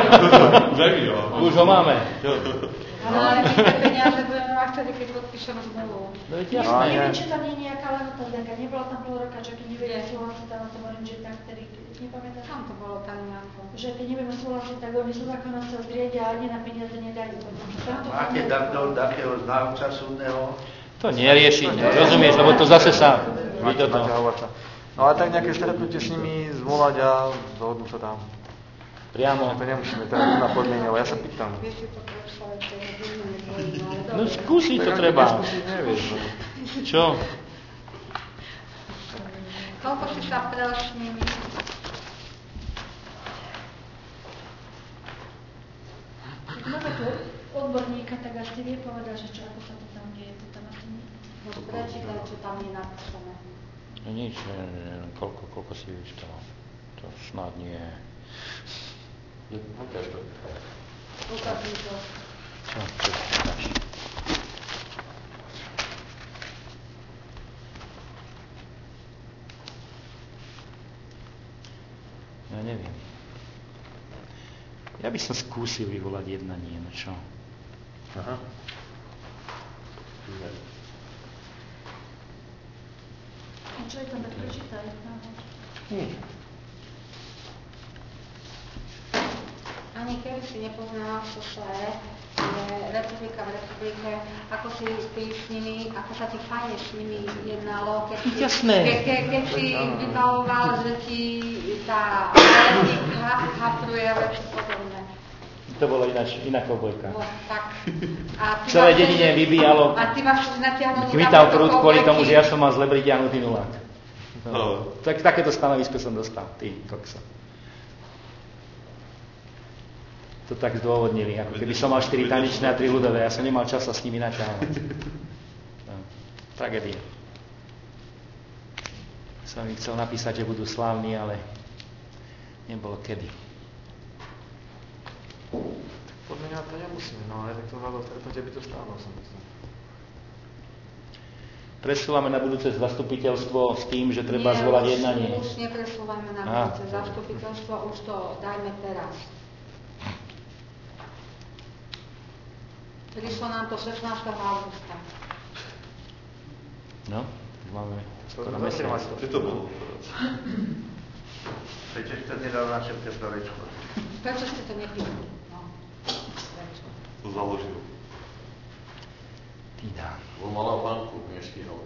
Už ho máme. Ale tie peniaze budeme mať vtedy, keď podpíšem zmluvu. No je jasné. Neviem, či tam nie je nejaká lehota, nebola tam pol roka, že keď nevieme súhlasiť, tam to hovorím, že tak vtedy, nepamätám. Tam to bolo tak nejako. Že keď nevieme súhlasiť, tak oni sú zákona sa zriedia, ale na peniaze nedajú. Máte takého znalca súdneho? To neriešiť, rozumieš, lebo to zase sa vidí to. No ale tak nejaké stretnutie s nimi zvolať a dohodnú sa tam. Priamo. To nemusíme teraz na podmienilo, ja sa pýtam. No skúsiť to treba. Skúsiť nevieš. Čo? Koľko si sa prel s nimi? Máme tu odborníka, tak asi vie povedať, že čo, ako sa to tam deje, to tam asi nie. Môžeš prečítať, čo tam je napísané. No nič, koľko si vyčítala. To snad nie. Ukáž to. Ukáž mi to. Čo čítaš? Ja neviem. Ja by som skúsil vyvolať jednanie, no čo? Aha. Čo je tam, tak prečítaj. Ani keby si nepoznala, čo to je republika v republike, ako si s nimi, ako sa ti fajne s nimi jednalo, keď si vybavoval, že ti tá hapruje a veci podobné. To bolo iná kovbojka. No, tak. Celé dedine vybíjalo. A ty máš natiahnuť kvital prúd kvôli tomu, že ja som mal zle pritiahnutý nulák. No. Tak takéto stanovisko som dostal, ty kokso. To tak zdôvodnili, ako keby som mal 4 tanečné a 3 ľudové, ja som nemal čas sa s nimi naťahovať. No, tragédia. Som im chcel napísať, že budú slávni, ale nebolo kedy. Podľa mňa to nemusíme, no ale tak to hľadalo stretnutie by to stálo, som myslel. Presúvame na budúce zastupiteľstvo s tým, že treba zvolať jednanie. Už nepresúvame na budúce zastupiteľstvo, už to dajme teraz. Prišlo nám to 16. augusta. No, máme skoro mesiac. Kde to bolo? Prečo si to nedal na septembrorečko? Prečo ste to nepísali? No, prečo? To založil. Ty dá. Bol malá pánku, nestihol.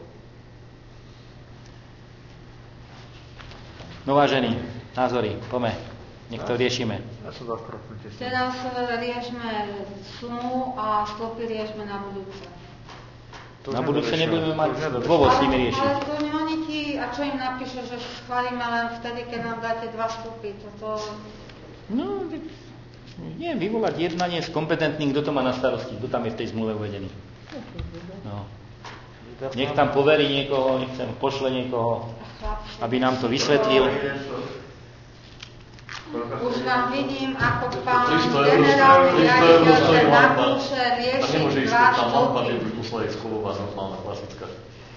No vážení, názory, poďme. Nech to riešime. Ja som za stretnutie. Teraz riešme sumu a stĺpy riešme na budúce. Na budúce nebudeme mať dôvod s nimi riešiť. Ale to oni ti, a čo im napíše, že schválime len vtedy, keď nám dáte 2 stĺpy. Toto... No, nie, vyvolať jednanie s kompetentným, kto to má na starosti, kto tam je v tej zmluve uvedený. No. Nech tam poverí niekoho, nech tam pošle niekoho, aby nám to vysvetlil. Už vám vidím, ako pán generálny riaditeľ, že napíše riešiť 2 stĺpy. Už musela ísť kovová normálna, klasická.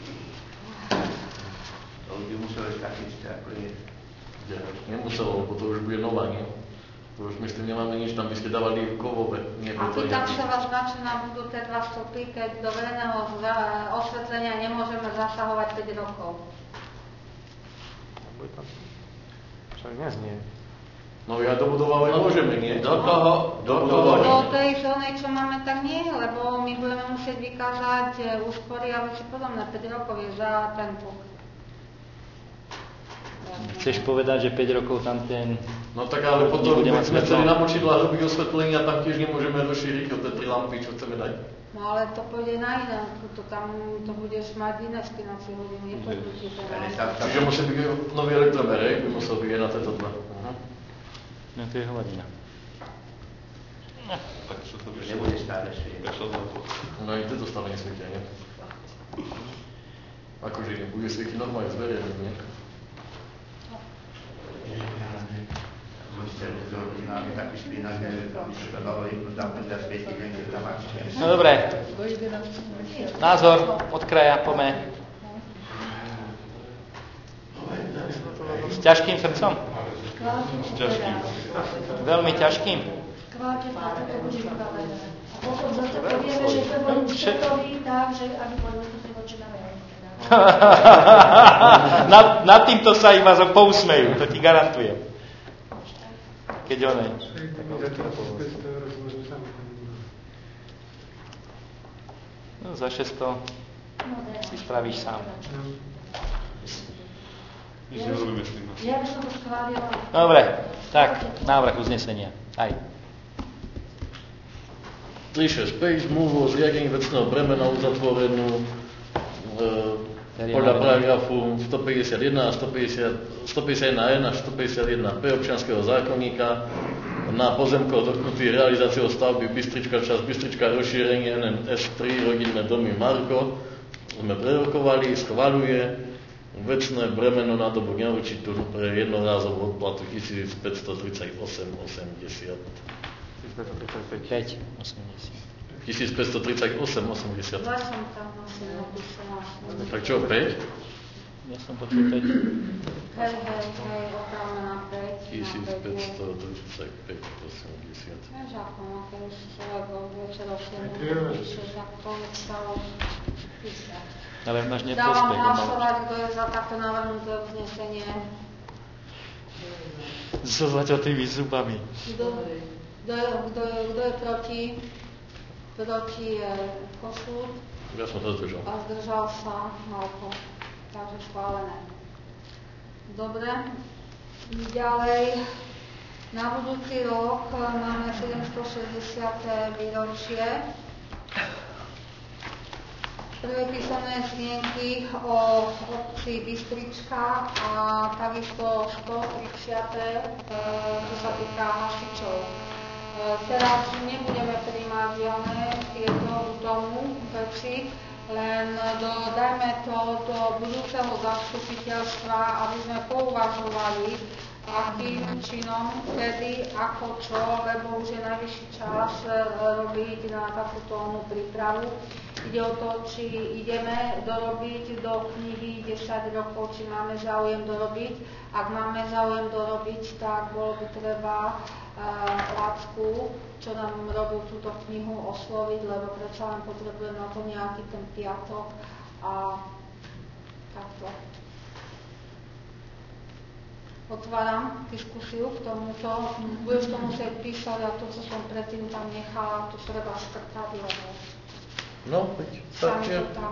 To by muselo ísť klasické, ako je. Nemuselo, lebo to už bude nová, nie? To už myslím, nemáme nič, tam by ste dávali kovové. A pýtam sa vás, na čo nám budú tie 2 stĺpy, keď do verejného osvetlenia nemôžeme zasahovať 5 rokov. Však neznie. No ja dobudoval aj môžeme, nie? Do toho, Do tej zóny, čo máme, tak nie, lebo my budeme musieť vykázať úspory a veci podobné. 5 rokov je za ten puk. Chceš povedať, že 5 rokov tam ten... No tak ale potom Nebude mať sme svetlo. chceli namočidla robiť osvetlenia, tam tiež nemôžeme rozšíriť o tie 3 lampy, čo chceme dať. No ale to pôjde na iné, to budeš mať iné spinacie hodiny, nepôjdu ti teraz. Čiže musí byť nový elektromer, by musel byť aj na tieto 2. No to je hladina. Tak čo to vyšlo? Nebude stále svieť. No i tieto stále nesvietia, nie? Akože nebude svietiť normálne zverejne, nie? Máme taký spínok, že by sa to dalo jednu dáme za svietiť, keď tam máš. No dobre. Názor od kraja, poďme. S ťažkým srdcom? S ťažkým. Veľmi ťažkým. Skváľte sa, toto bude vybavené. A potom zase povieme, že to bol všetkový tak, že aby boli to voči na verejnosti. Nad týmto sa iba pousmejú, to ti garantujem. Keď oné. No za 600 si spravíš sám. Nič nerobíme s tým. Ja by som to skválila. Dobre, tak, návrh uznesenia. Aj. 365 zmluvu o zriadení vecného bremena uzatvorenú podľa paragrafu 151 a 151N a 151P občianskeho zákonníka na pozemkoch dotknutých realizáciou stavby Bystrička, časť Bystrička, rozšírenie NNS 3, rodinné domy Marko, sme prerokovali, schvaľuje vecné bremeno na dobu neurčitú pre jednorázovú odplatu 1538,80. 1538,80. Dva som tam asi napísala. Tak čo, 5? Ja som počul 5. Hej, opravme na 5. 1535,80. Vieš, ako ma keď už človek večer o 7 píše, tak to nestalo písať. Ale máš Dávam neprospech. hlasovať, kto je za takto navrhnuté uznesenie. So zaťatými zubami. Kto je proti? Proti je Kossuth. Ja som sa zdržal. A zdržal sa Malko. Takže schválené. Dobre. Ďalej. Na budúci rok máme 760. výročie. Prvé písomné zmienky o obci Bystrička a takisto 130. čo sa týka hasičov. Teraz nebudeme príjmať žiadne tieto tomu veci, len dajme to do budúceho zastupiteľstva, aby sme pouvažovali, akým činom, kedy, ako čo, lebo už je najvyšší čas robiť na takúto prípravu. Ide o to, či ideme dorobiť do knihy 10 rokov, či máme záujem dorobiť. Ak máme záujem dorobiť, tak bolo by treba Lácku, čo nám robil túto knihu, osloviť, lebo predsa len potrebujem na to nejaký ten piatok a takto. Otváram diskusiu k tomuto. Budeš to musieť písať a to, čo som predtým tam nechala, to treba škrtať, lebo No, sami to tam.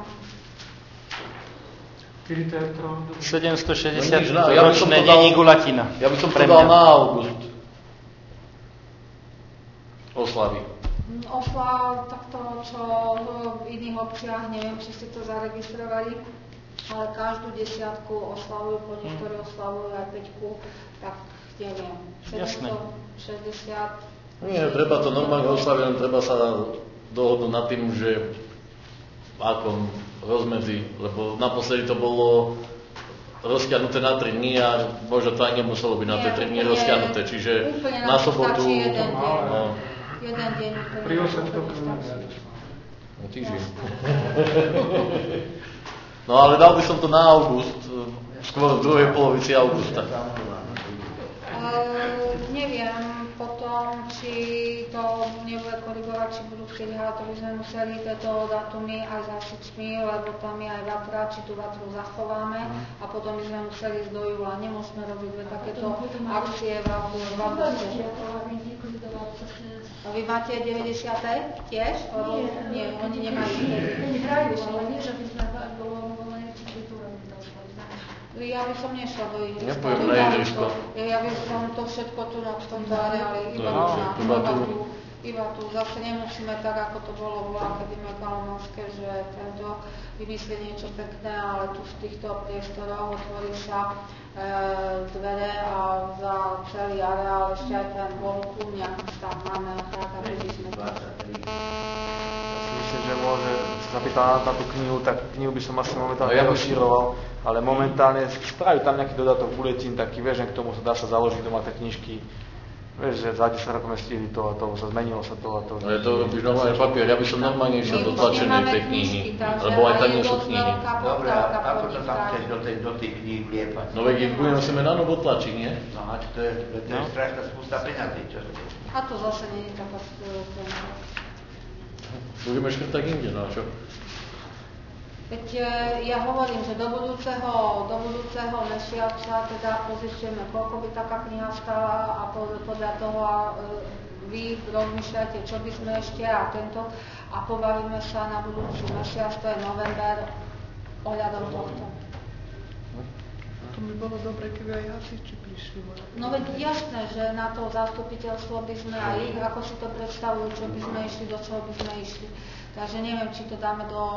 760 Ja by som ročné to dal- denní Gulatina. Ja by som Pre povedal mňa. na august. Oslavy. Oslav takto, čo v iných obciach, neviem, či ste to zaregistrovali, ale každú desiatku oslavujú, po niektorí oslavujú aj 5, tak neviem, 760. Nie, treba to normálne oslaviť, len treba sa dohodnúť nad tým, že v akom rozmedzi, lebo naposledy to bolo rozťahnuté na 3 dní a možno to aj nemuselo byť na tie 3 dní rozťahnuté, čiže na sobotu... Jeden deň. Pri 800 km. Týždeň. No ale dal by som to na august, skôr v druhej polovici augusta. Neviem potom, či to nebude korigovať, či budú chcieť, ale to by sme museli tieto datumy aj s hasičmi, lebo tam je aj vatra, či tú vatru zachováme a potom by sme museli ísť do júla. Nemôžeme robiť takéto akcie v auguste. A vy máte 90. tiež? Nie, oni nemajú. Oni hrajú, ale nie, že by sme bolo voľné, či by tu robili to svoj. Ja by som nešla do ihriska. Nepojem na ihrisko. Ja by som to všetko tu v tomto areáli, iba tu. Zase nemusíme tak, ako to bolo v Akadémie Kalanovské, že tento vymyslí niečo pekné, ale tu v týchto priestoroch otvorí sa dvere a za celý areál ešte aj ten vonku nejaký stav máme, tak aby sme to... Myslím, že môže sa zapýtať na tú knihu, tak knihu by som asi momentálne rozšíroval, ale momentálne spraviť tam nejaký dodatok buletín, taký, vieš, k tomu sa dá sa založiť doma tie knižky. Vieš, že za 10 rokov sme stihli to a to, sa zmenilo sa to a to. Ale to robíš normálne papier, ja by som normálne išiel do tlačenej tej knihy, lebo aj tam nie sú knihy. Dobre, a ako to tam chceš do tej knihy vliepať? No veď ich musíme na novo tlačiť, nie? No a to je strašná spústa peňazí, čo? A to zase nie je taká peňazí. Budeme škrtať inde, no a čo? Veď ja hovorím, že do budúceho mesiaca teda pozistujeme, koľko by taká kniha stála a podľa toho vy rozmýšľate, čo by sme ešte a tento a pobavíme sa na budúci mesiac, to je november, ohľadom tohto. To by bolo dobre, keby aj hasiči prišli. No veď jasné, že na to zastupiteľstvo by sme aj ich, ako si to predstavujú, čo by sme išli, do čoho by sme išli. Takže neviem, či to dáme do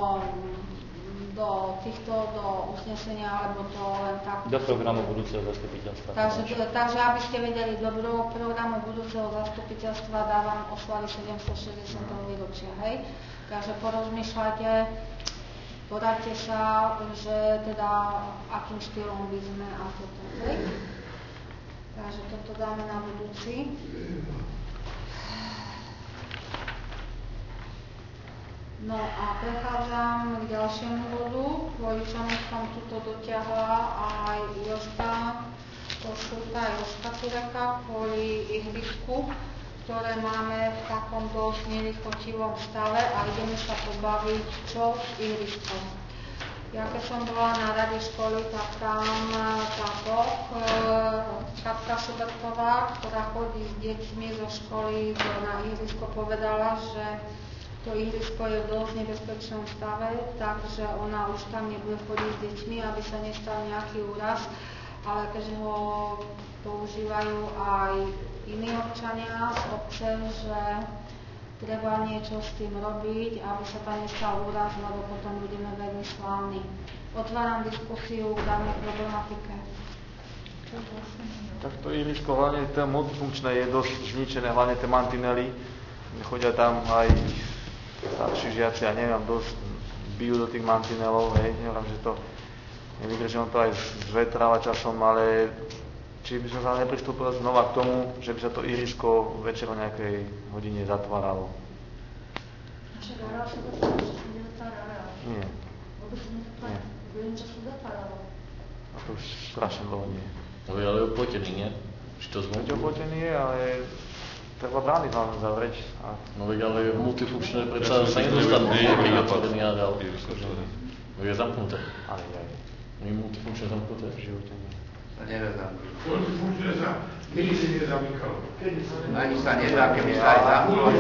usnesenia, alebo to len tak. Do programu budúceho zastupiteľstva. Takže aby ste vedeli, do programu budúceho zastupiteľstva dávam oslavy 760. výročia, hej? Takže porozmýšľajte, poradte sa, že teda akým štýlom by sme a toto. Takže toto dáme na budúci. No a prechádzam k ďalšiemu bodu, kvôli čomu som tuto dotiahla aj Jožka Tureka kvôli ihrisku, ktoré máme v takom dosť nelichotivom stave a ideme sa pobaviť, čo s ihriskom. Ja keď som bola na rade školy, tak tam táto Katka Šubertová, ktorá chodí s deťmi zo školy na ihrisko, povedala, že to ihrisko je v dosť nebezpečnom stave, takže ona už tam nebude chodiť s deťmi, aby sa nestal nejaký úraz, ale keďže ho používajú aj iní občania z obce, že treba niečo s tým robiť, aby sa tam nestal úraz, lebo potom budeme veľmi slávni. Otváram diskusiu k danej problematike. Tak to ihrisko, hlavne to multifunkčné, je dosť zničené, hlavne tie mantinely. Chodia tam aj starší žiaci, ja neviem, dosť bijú do tých mantinelov, hej, neviem, že to nevydrží, on to aj zvetráva časom, ale či by sme sa nepristúpili znova k tomu, že by sa to ihrisko večer o nejakej hodine zatváralo. Však areál sa zatváralo, že sa nezatvára areál. Nie. Vôbec sa nezatvára. Budem času zatváralo. A to už strašne dlho nie. No je ale oplotený, nie? Či to zvonku? Oplotený je, ale treba brány hlavne zavrieť. No veď ale multifunkčné predsa sa nedostanú, keď je otvorený areál. No je zamknuté. Ale aj. Nie je multifunkčné zamknuté? V živote nie. To nevie zamknúť. Multifunkčné sa nikdy si nezamykalo. Ani sa nedá, keby sa aj zamknúť.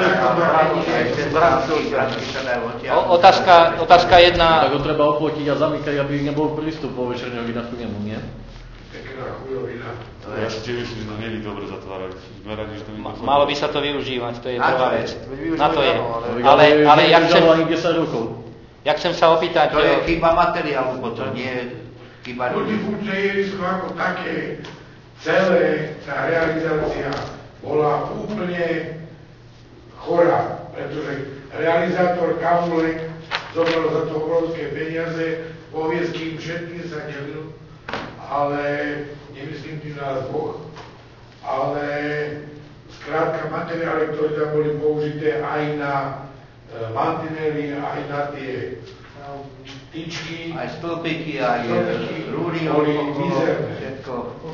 Otázka jedna. Tak ho treba oplotiť a zamykať, aby nebol prístup po večernej hodinách ku nemu, nie? Pekná chujovina. Ja si tiež myslím, že to nie je dobre zatvárať. Malo by sa to využívať, to je prvá vec. Na to je. Ale ja chcem sa opýtať... To je chyba materiálu potom, nie chyba... Multifunkčné ihrisko ako také, celé tá realizácia bola úplne chorá, pretože realizátor Kamulek zobral za to obrovské peniaze, poviesť kým všetkým sa delil, ale nemyslím tým nás Boh, ale skrátka materiály, ktoré tam boli použité aj na mantinely, aj na tie tyčky, aj stĺpiky, aj rúry, boli mizerné. Všetko.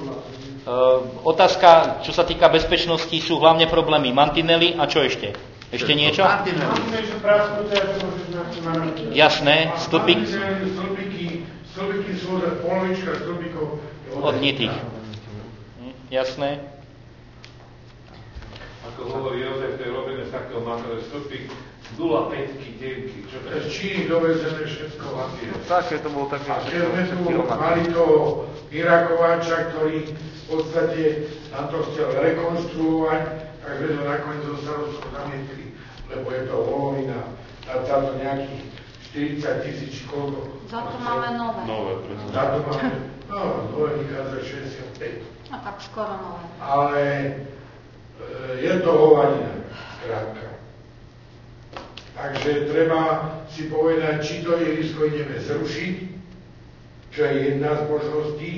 Otázka, čo sa týka bezpečnosti, sú hlavne problémy mantinely a čo ešte? Ešte niečo? Jasné, stĺpiky sú polovička stĺpikov odnitých. Jasné. Ako hovorí Jozef, to je robené z takého materiálu stĺpik, 0,5 tenky. Z Číny dovezené všetko hlavne. Také to bolo také... A keď sme tu mali toho Irakováča, ktorý v podstate nám to chcel rekonštruovať, tak sme to nakoniec zo starostov zamietli, lebo je to volovina. Za to nejakých 40 000 či koľko. Za to máme nové. Za to máme, nové vychádza 65. A tak skoro nové. Ale je to hovadina, skrátka. Takže treba si povedať, či to ihrisko ideme zrušiť, čo je jedna z možností,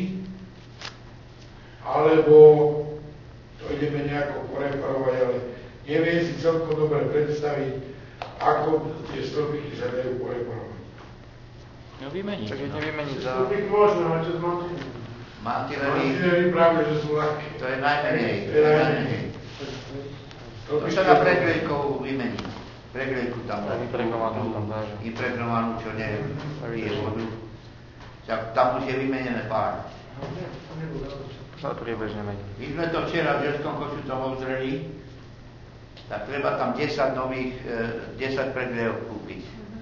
alebo to ideme nejako poreparovať, ale neviem si celkom dobre predstaviť, ako tie stĺpiky sa dajú poreparovať. No vymeniť. Tak jedne vymeniť za... Stĺpik možno, ale čo z mantinely? Mantinely práve, že sú ľahké. To je najmenej. To sa dá pregriejkou vymeniť. Pregriejku tam dá. Impregnovanú, čo nie je vodu. Tam už je vymenené pár. Ale priebežne meniť. My sme to včera v Žerskom Košucom obzreli, tak treba tam 10 pregriejok kúpiť.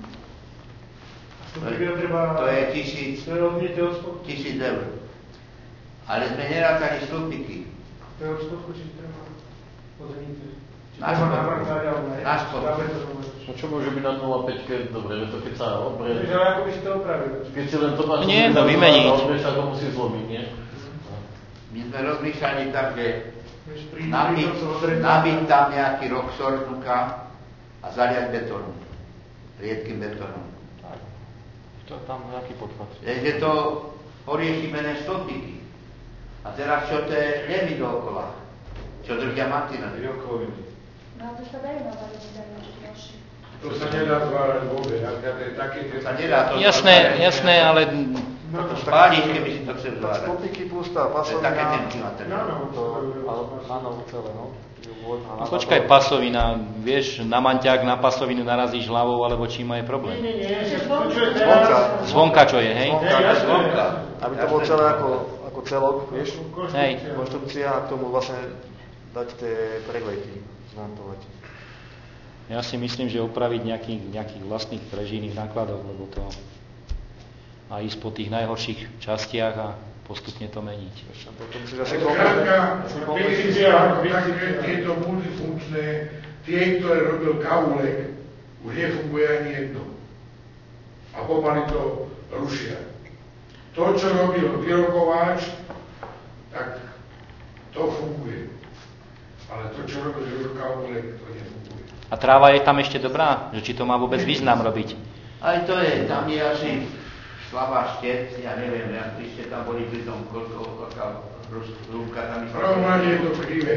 To je 1000 eur. Ale sme nerátali stĺpiky. To je od spodku, či treba odhnite. Na spodku. No čo môže byť na 0,5, dobre, že to keď sa obrie... Čiže ako by si to opravil? Keď si len to máš... Nie, no vymeniť. Tak ho musí zlomiť, nie? My sme rozmýšľali tak, že nabiť tam nejaký roxor vnúka a zaliať betónom. Riedkým betónom. To tam nejaký podklad. Takže to poriešime len stĺpiky. A teraz čo to je lemy dookola? Čo držia mantinely? No to sa dajú navariť ďalšie. To sa nedá zvárať vôbec. Sa nedá to Jasné, ale... spáliš, keby si to chcel zvárať. Stĺpiky, pustá To je také pasovina. tenky materiál. Na novo celé, no. No počkaj, pasovina, vieš, na manťák, na pasovinu narazíš hlavou, alebo čím je problém? Zvonka čo je, hej? Zvonka. Aby to bolo celé ako celok, vieš? Hej. Konštrukcia a k tomu vlastne dať tie preglejky, zmontovať. Ja si myslím, že opraviť nejakých vlastných režijných nákladov, lebo to a ísť po tých najhorších častiach a postupne to meniť. Skrátka, peniaze ako také tieto multifunkčné, tie, ktoré robil Kavulek, už nefunguje ani jedno. A pomaly to rušia. To, čo robil Vyrokováč, tak to funguje. Ale to, čo robil Juro Kavulek, to nefunguje. A tráva je tam ešte dobrá? Že či to má vôbec význam robiť? Aj to je, tam je asi slabá štec, ja neviem, vy ste tam boli pri tom, koľká rúbka tam V prvom rade je to krivé.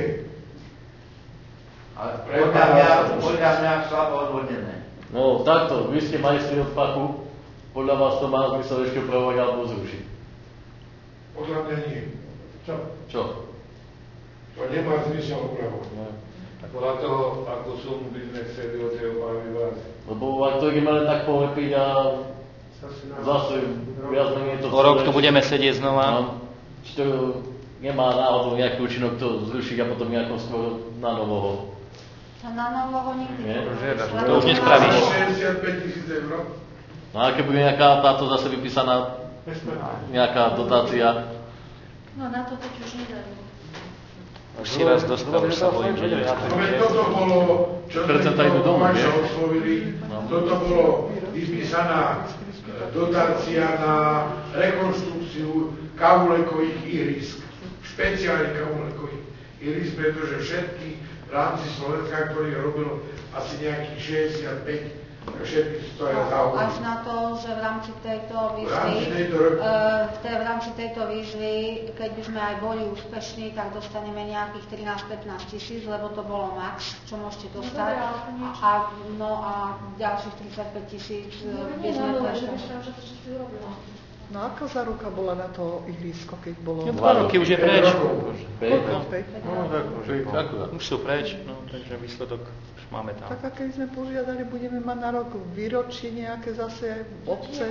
Ale podľa mňa slabo odvodnené. No takto, vy ste majstri od fachu, podľa vás to má zmysel ešte upravovať alebo zrušiť? Podľa mňa nie. Čo? To nemá zmysel upravovať. Podľa toho, ako sumu by sme chceli od tej obavy vás. Lebo ak to ideme len tak polepiť a zase viac menej to... O rok tu budeme sedieť znova. No, či to nemá náhodou nejaký účinok to zrušiť a potom nejako skôr na novoho. A na novoho nikdy. To už nespravíš. 65 000 eur. No a keď bude nejaká táto zase vypísaná nejaká dotácia. No na to teď už nedajú. Už si raz dostal, už sa bojím, že nevieš. Toto bolo, čo sme to Maša oslovili, toto bolo vypísaná dotácia na rekonštrukciu Kavulekových ihrisk. Špeciálne Kavulekových ihrisk, pretože všetky v rámci Slovenska, ktorý robil asi nejakých 65, všetky stoja za úlohu. Až na to, že v rámci tejto výzvy, keď by sme aj boli úspešní, tak dostaneme nejakých 13-15 tisíc, lebo to bolo max, čo môžete dostať. A ďalších 35 tisíc by sme prešli. No aká záruka bola na to ihrisko, keď bolo... 2 roky už je preč. Koľko? Už sú preč, no, takže výsledok už máme tam. Tak a keď sme požiadali, budeme mať na rok výročie nejaké zase obce.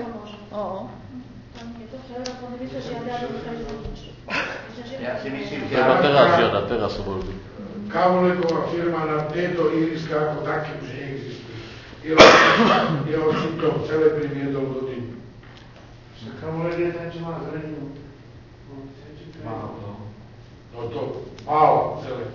Ja si myslím, že... Treba teraz žiadať, teraz sú voľby. Kavuleková firma na tieto ihriska ako také už neexistuje. Jeho súdom celé priviedol do dým. Kavulek je ten, čo má zreninu. No to málo celé.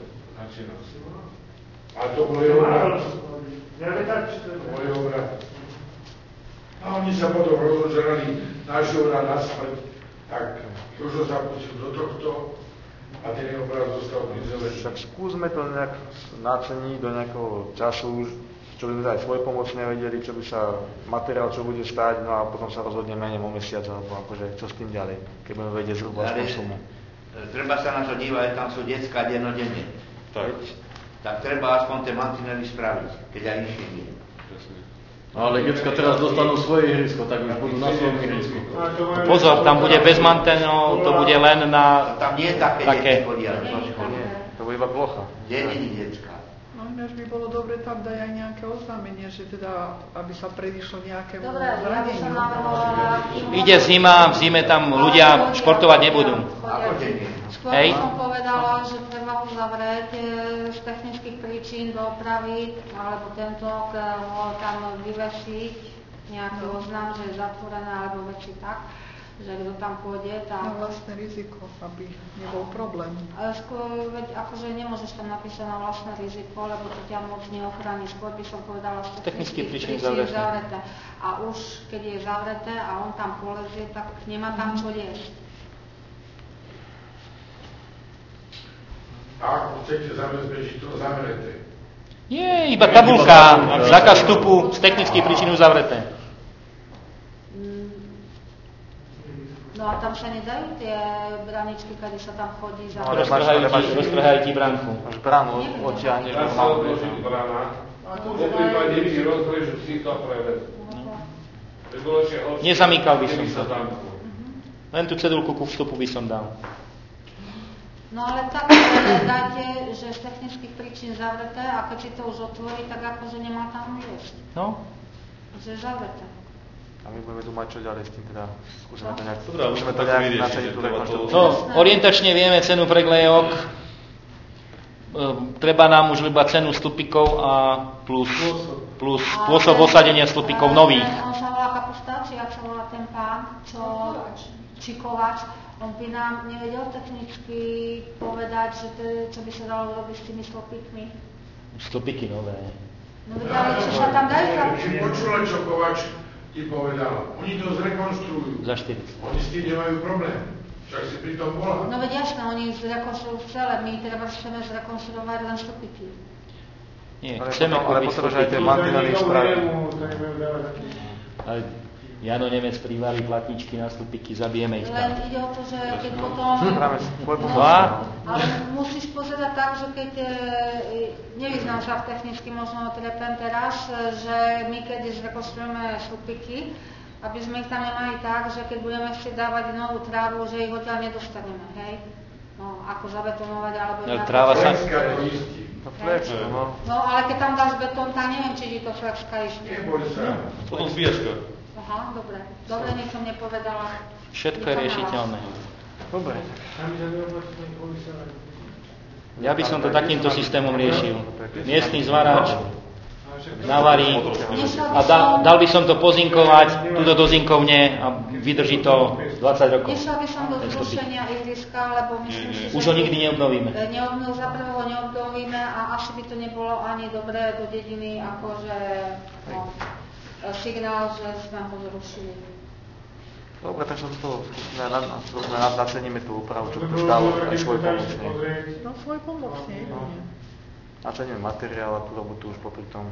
A to bol jeho brat. To bol jeho brat. A oni sa potom rozožrali nášho brat na smrť. Tak Jožo sa pustil do tohto a ten jeho brat zostal pri zelení. Tak skúsme to nejak naceniť do nejakého času, čo by sme aj svojpomocne vedeli, čo by sa materiál, čo bude stáť, no a potom sa rozhodneme o mesiac, alebo akože čo s tým ďalej, keď budeme vedieť zhruba tú sumu. Treba sa na to dívať, tam sú detská dennodenne. Tak treba aspoň tie mantinely spraviť, keď aj inšie nie. No ale decka teraz dostanú svoje ihrisko, tak už budú na svojom ihrisku. Pozor, tam bude bez manténov, to bude len na... Tam nie je také deti chodia do školy. To bude iba plocha. Nie je detská. No ináč by bolo dobre tam dať aj nejaké oznámenie, že teda, aby sa predišlo nejakému zraneniu. Ide zima, v zime tam ľudia športovať nebudú. Skôr by som povedala, že treba uzavrieť z technických príčin do opravy, alebo tento ho tam vyvesiť, nejaký oznam, že je zatvorené, alebo veci tak, že kto tam pôjde, tak... Na vlastné riziko, aby nebol problém. Skôr, veď akože nemôžeš tam napísať na vlastné riziko, lebo to ťa moc neochráni. Skôr by som povedala, že technických príčin zavreté. A už keď je zavreté a on tam polezie, tak nemá tam čo jesť. A ako chcete zabezpečiť to zavreté? Nie, iba tabuľka, zákaz vstupu z technických príčin uzavreté. tam sa nedajú tie braničky, kedy sa tam chodí za... Roztrhajú ti bránku. Máš bránu, odtiahneš. Dá sa odložiť brána. Po prípade ti rozrežu si to a prevezú. Nezamykal by som to. Len tú cedulku ku vstupu by som dal. No ale tak dáte, že z technických príčin zavreté a keď si to už otvorí, tak akože nemá tam viesť. No? Že je zavreté. A my budeme dumať, čo ďalej s tým teda. Skúsime to nejak, Dobre, musíme to nejak vyriešiť, že treba to... No, orientačne vieme cenu preglejok. Treba nám už iba cenu stupikov a plus spôsob osadenia stupikov nových. On sa volá Kapustáč, jak sa volá ten pán, či Kováč, on by nám nevedel technicky povedať, že čo by sa dalo robiť s tými stupikmi. Stupiky nové. No vedeli, čo sa tam dajú tam. Si počula, čo Kováč ti povedal. Oni to zrekonštruujú. Za 4. Oni s tým nemajú problém. Však si pri tom bola. No veď jasné, oni zrekonštruujú celé, my teda chceme zrekonštruovať len stupiky. Nie, chceme kúpiť stupiky. Ale aj tie mantinely spraviť. Jano Nemec privári platničky na stupiky, zabijeme ich tam. Len ide o to, že keď potom... Ale musíš pozerať tak, že keď... Nevyznám sa v technicky, možno trepem teraz, že my keď zrekonštruujeme stupiky, aby sme ich tam nemali tak, že keď budeme chcieť dávať novú trávu, že ich odtiaľ nedostaneme, hej? No, ako zabetonovať, alebo... No, tráva sa... No, ale keď tam dáš betón, tak neviem, či ti to flexka istí. Neboj sa. Potom zbiežka. Aha, dobre. Dobre, nič som nepovedala. Všetko je riešiteľné. Dobre. Ja by som to takýmto systémom riešil. Miestny zvaráč navarí a dal by som to pozinkovať tuto do zinkovne a vydrží to 20 rokov. Nešla by som do zrušenia ihriska, lebo myslím si, že... Už ho nikdy neobnovíme. Za prvého neobnovíme a asi by to nebolo ani dobré do dediny, akože signál, že sme ho zrušili. Dobre, tak som to naceníme tú úpravu, čo to dalo aj svoj pomocne. No svoj pomocne. Naceníme materiál a tú robotu už popri tom.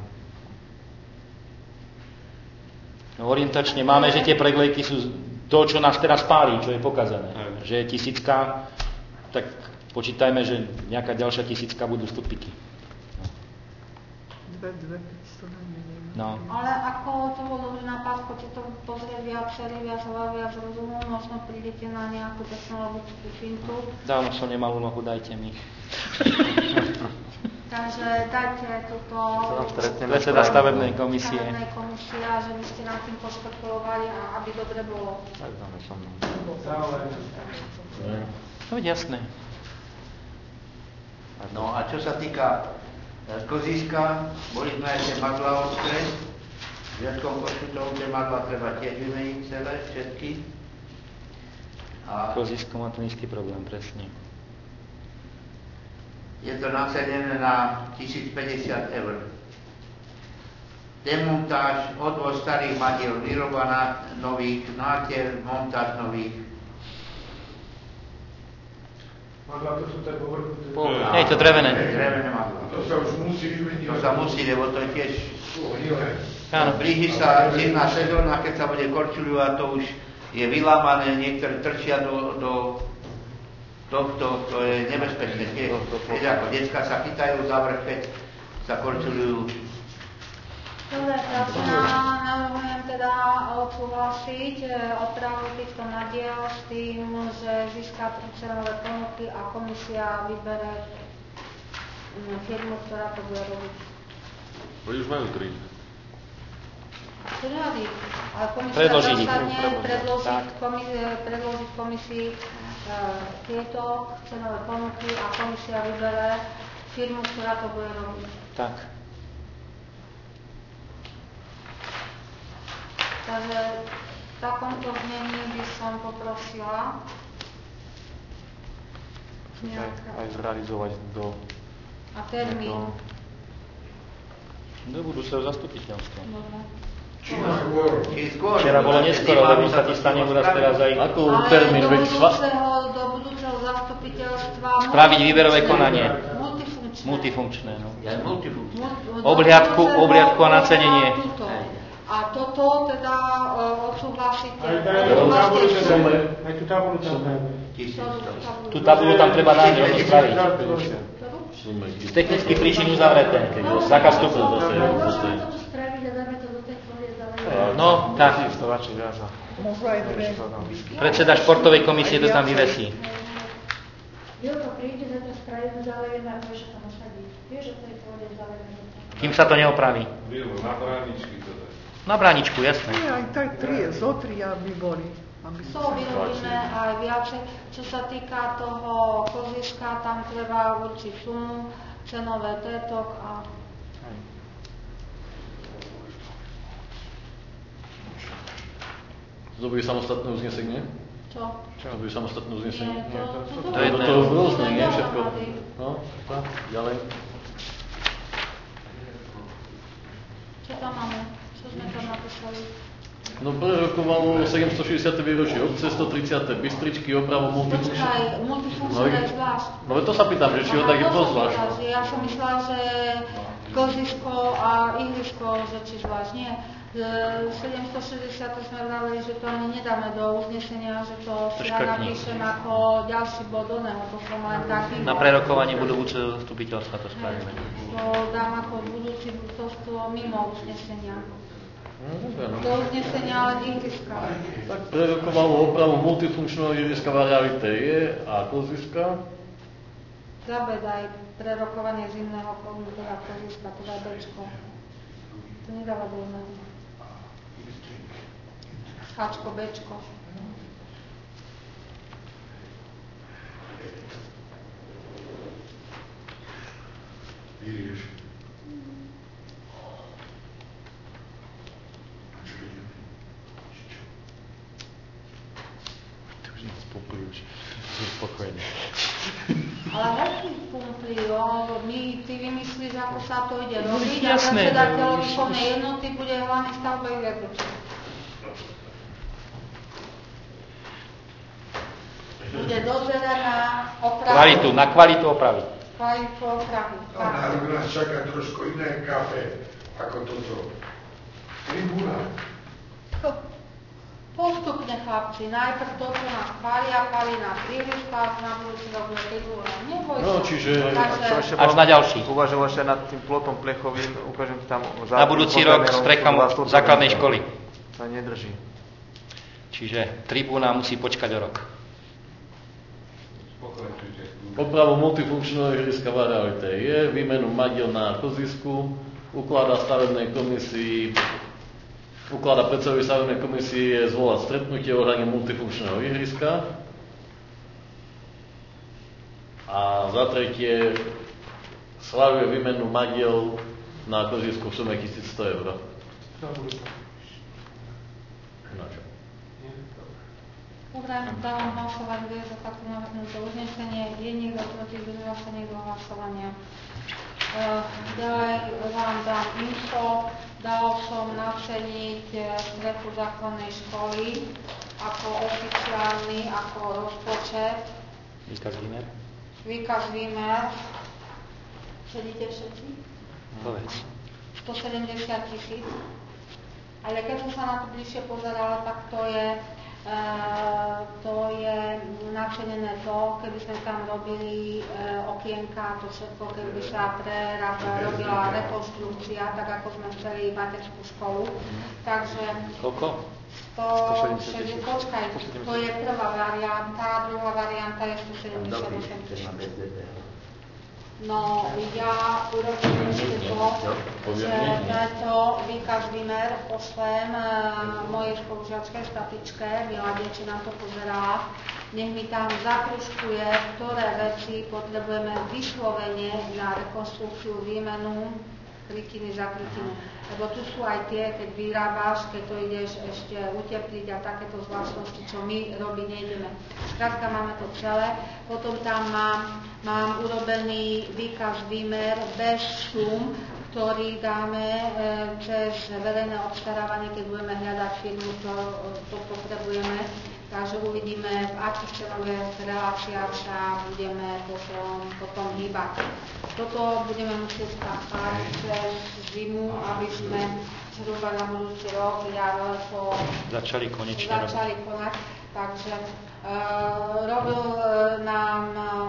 No, orientačne máme, že tie preglejky sú to, čo nás teraz páli, čo je pokazané. Že je 1000, tak počítajme, že nejaká ďalšia 1000 budú stupiky. Dve, no. Ale ako to bol dobrý nápad, poďte to pozrieť viac rozumu, možno prídete na nejakú technologickú fintu. Dávno som nemal nohu, dajte mi. Takže dajte toto predseda stavebnej komisie. A že by ste nám tým pošpekulovali a aby dobre bolo. Tak dáme som. No jasné. No a čo sa týka Kozíska, boli sme aj tie madlá ostré. V Žiarskom Košutov tie madlá treba tiež vymeniť celé, všetky. Kozísko má ten istý problém, presne. Je to nacenené na 1050 €. Demontáž, odvoz starých madiel, výroba nových, nátier, montáž nových. Madlá, to sú tie povrchu. Je to drevené. Drevené madlá. To sa už musí vymeniť. To sa musí, lebo to je tiež... Áno. Blíži sa zimná sezóna, keď sa bude korčuľovať, to už je vylámané, niektoré trčia do tohto, to je nebezpečné tiež. Keď ako decka sa chytajú za vrch, keď sa korčuľujú. Dobre, tak navrhujem teda odsúhlasiť opravu týchto nadiel s tým, že získa 3 cenové ponuky a komisia vybere firmu, ktorá to bude robiť. Oni už majú 3. To nevadí, ale komisia predložiť komisii tieto cenové ponuky a komisia vybere firmu, ktorá to bude robiť. Tak. Takže v takomto znení by som poprosila aj zrealizovať do... A termín? Do budúceho zastupiteľstva. Čím skôr. Včera bolo neskoro, lebo sa ti stane úraz teraz aj... Akú termín? Do budúceho zastupiteľstva... Spraviť výberové konanie. Multifunkčné, no. Obliadku a nacenenie. A toto teda odsúhlasíte. Aj tú tabuľu tam dajme. Tú tabuľu tam treba nájsť, rovno spraviť. Z technických príčin uzavreté. Zákaz vstupu. No, tak. Predseda športovej komisie to tam vyvesí. Vilko príde, za to spravíme zalejené a že tam osadí. Vieš, že to je pôjde zalejené. Kým sa to neopraví. Na bráničky to je. Na bráničku, jasné. Aj tak 3 zo 3 aby boli. To vyrobíme aj viacej. Čo sa týka toho koziska, tam treba určiť sumu, cenové tetok a... To bude samostatné uznesenie? Čo? To bude samostatné uznesenie? Nie, to je to rôzne, nie všetko. No, tak, ďalej. Čo tam máme? Čo sme tam napísali? No prerokovalo 760. výročie obce, 130. Bystričky, opravu multifunkčné. Počkaj, multifunkčné je zvlášť. No to sa pýtam, že či ho tak je pozvlášť. Ja som myslela, že kozisko a ihrisko, že či zvlášť nie. 760 sme vrali, že to ani nedáme do uznesenia, že to si ja napíšem ako ďalší bod oného, to som len taký... Na prerokovanie budúceho vstupiteľstva to spravíme. To dám ako budúci to mimo uznesenia. Do uznesenia len ihriska. Tak prerokovalo opravu multifunkčného ihriska v realite je a koziska. Zabedaj prerokovanie zimného teda koziska, teda Bčko. To nedáva do iného. Ačko, Bčko. Vieš. To už nie spopli, už sú spokojní. Ale hoci pumpli, ty vymyslíš, ako sa to ide robiť a Jasné. predsedateľ výkonnej jednoty bude hlavný stavbový vedúci. Bude dozerať na opravu. Na kvalitu opravy. Kvalitu opravy. No, na rok nás čaká trošku iné kafe ako toto. Tribúna. Postupne, chlapci, najprv to, čo nás chvália nás ihriska, na budúci rok bude tribúna. Neboj sa. No, čiže... Až na ďalší. Uvažoval sa nad tým plotom plechovým, ukážem tam... Na budúci rok strecha základnej školy. To nedrží. Čiže tribúna musí počkať o rok. Opravu multifunkčného ihriska v realite je, výmenu madiel na kozisku, ukladá predsedovi stavebnej komisie zvolať stretnutie ohľadne multifunkčného ihriska. A za tretie schvaľuje výmenu madiel na kozisku v sume 1100 eur. Dobre, dávam hlasovať, kde je za takto navrhnuté uznesenie. Je niekto proti, zdržal sa niekto hlasovania. Ďalej vám dám info. Dal som naceniť strechu základnej školy ako oficiálny, ako rozpočet. Výkaz výmer. Sedíte všetci? Povedz. 170 000. Ale keď som sa na to bližšie pozerala, tak to je nacenené to, keby sme tam robili okienka, to všetko, keby sa robila rekonštrukcia, tak ako sme chceli materskú školu. Takže... Koľko? 160, počkaj, to je prvá varianta, druhá varianta je 178 000. No, ja urobím ešte to, že tento výkaz výmer pošlem mojej spolužiačke statičke, Mila Diečina to pozerá, nech mi tam zakružkuje, ktoré veci potrebujeme vyslovene na rekonstrukciu, výmenu, krytiny za krytinu. Lebo tu sú aj tie, keď vyrábaš, keď to ideš ešte utepliť a takéto zvláštnosti, čo my robiť nejdeme. Skrátka máme to celé. Potom tam mám urobený výkaz výmer bez sum, ktorý dáme cez verejné obstarávanie, keď budeme hľadať firmu, to potrebujeme. Takže uvidíme, v akých cenových reláciách sa budeme potom hýbať. Toto budeme musieť stápať cez zimu, aby sme zhruba na budúci rok, jar, leto začali konať. Takže robil nám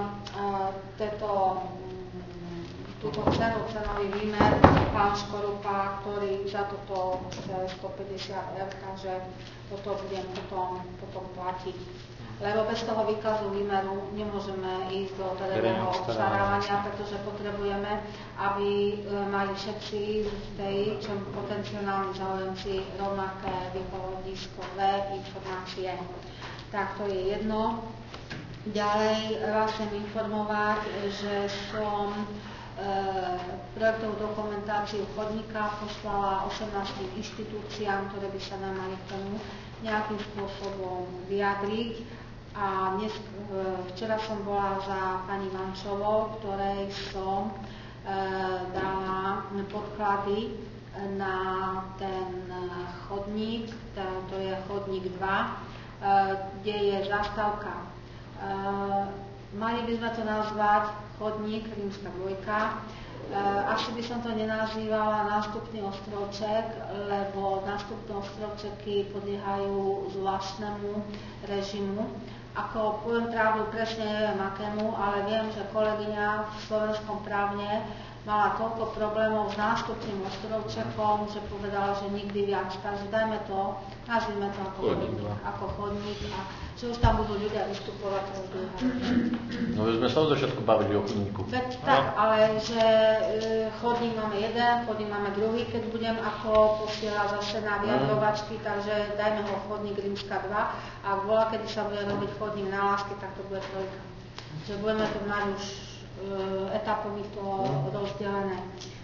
túto cenový výmer pán Škorupa, ktorý za toto chce 150 eur, takže toto budem potom platiť. Lebo bez toho výkazu výmeru nemôžeme ísť do terénneho obstarávania, pretože potrebujeme, aby mali všetci z tej, čo potenciálni záujemci, rovnaké východiskové informácie. Tak to je jedno. Ďalej vás chcem informovať, že som projektovú dokumentáciu chodníka poslala 18 inštitúciám, ktoré by sa nám mali k tomu nejakým spôsobom vyjadriť. A včera som bola za pani Vančovou, ktorej som dala podklady na ten chodník, to je chodník 2, kde je zastávka. Mali by sme to nazvať chodník Rímska 2. Asi by som to nenazývala nástupný ostrovček, lebo nástupné ostrovčeky podliehajú zvláštnemu režimu. Ako poviem pravdu, presne neviem akému, ale viem, že kolegyňa v slovenskom právne mala toľko problémov s nástupným ostrovčekom, že povedala, že nikdy viac. Takže dajme to, nazvime to ako chodník a že už tam budú ľudia vystupovať. No my sme sa od začiatku bavili o chodníku. Tak, ale že chodník máme jeden, chodník máme druhý, keď budem ako posielať zase na vyjadrovačky, takže dajme ho chodník Rímska 2 a ak bola, kedy sa bude robiť chodník na Lásky, tak to bude 3. Že budeme to mať už etapovito rozdelené.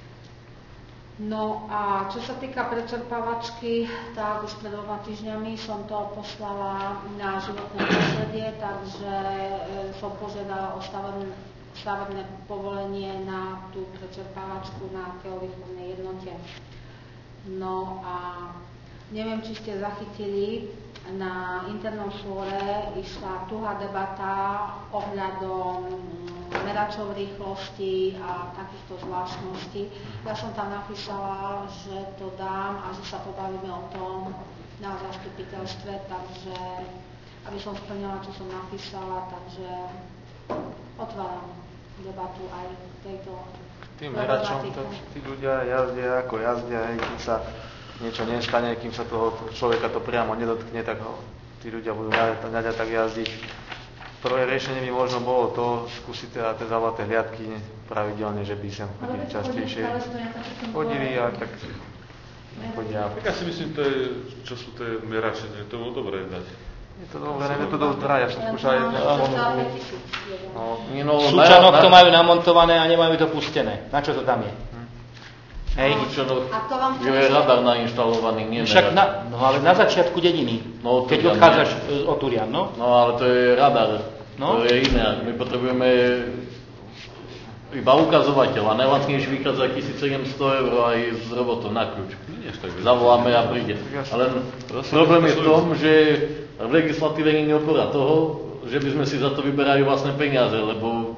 No a čo sa týka prečerpávačky, tak už pred 2 týždňami som to poslala na životné prostredie, takže som požiadala o stavebné povolenie na tú prečerpávačku na geovýchovnej jednote. No a neviem, či ste zachytili, na internom fóre išla tuhá debata ohľadom meračov rýchlosti a takýchto zvláštností. Ja som tam napísala, že to dám a že sa pobavíme o tom na zastupiteľstve, takže aby som splnila, čo som napísala, takže otváram debatu aj v tejto tým meračom, tí ľudia jazdia ako jazdia, kým sa niečo nestane, kým sa toho človeka to priamo nedotkne, tak tí ľudia budú naďať tak jazdiť. Prvé riešenie by možno bolo to skúsiť teda tie zalaté hliadky pravidelne, že by sem chodili častejšie. Chodili a tak nechodia. Tak ja si myslím, čo sú tie merače, že to bolo dobré dať. Je to dobré, neviem to do zdra, ja som skúšal jednu ponuku. V Súčanoch to majú namontované a nemajú to pustené. Na čo to tam je? Hej, je radar nainštalovaný, nie však no ale na začiatku dediny, keď odchádzaš od Turian, no? No ale to je radar, to je iné. My potrebujeme iba ukazovateľ a najlacnejšie vychádza 1700 € aj z robotom na kľúč. Zavoláme a príde. Ale problém je v tom, že v legislatíve nie je opora toho, že by sme si za to vyberali vlastné peniaze, lebo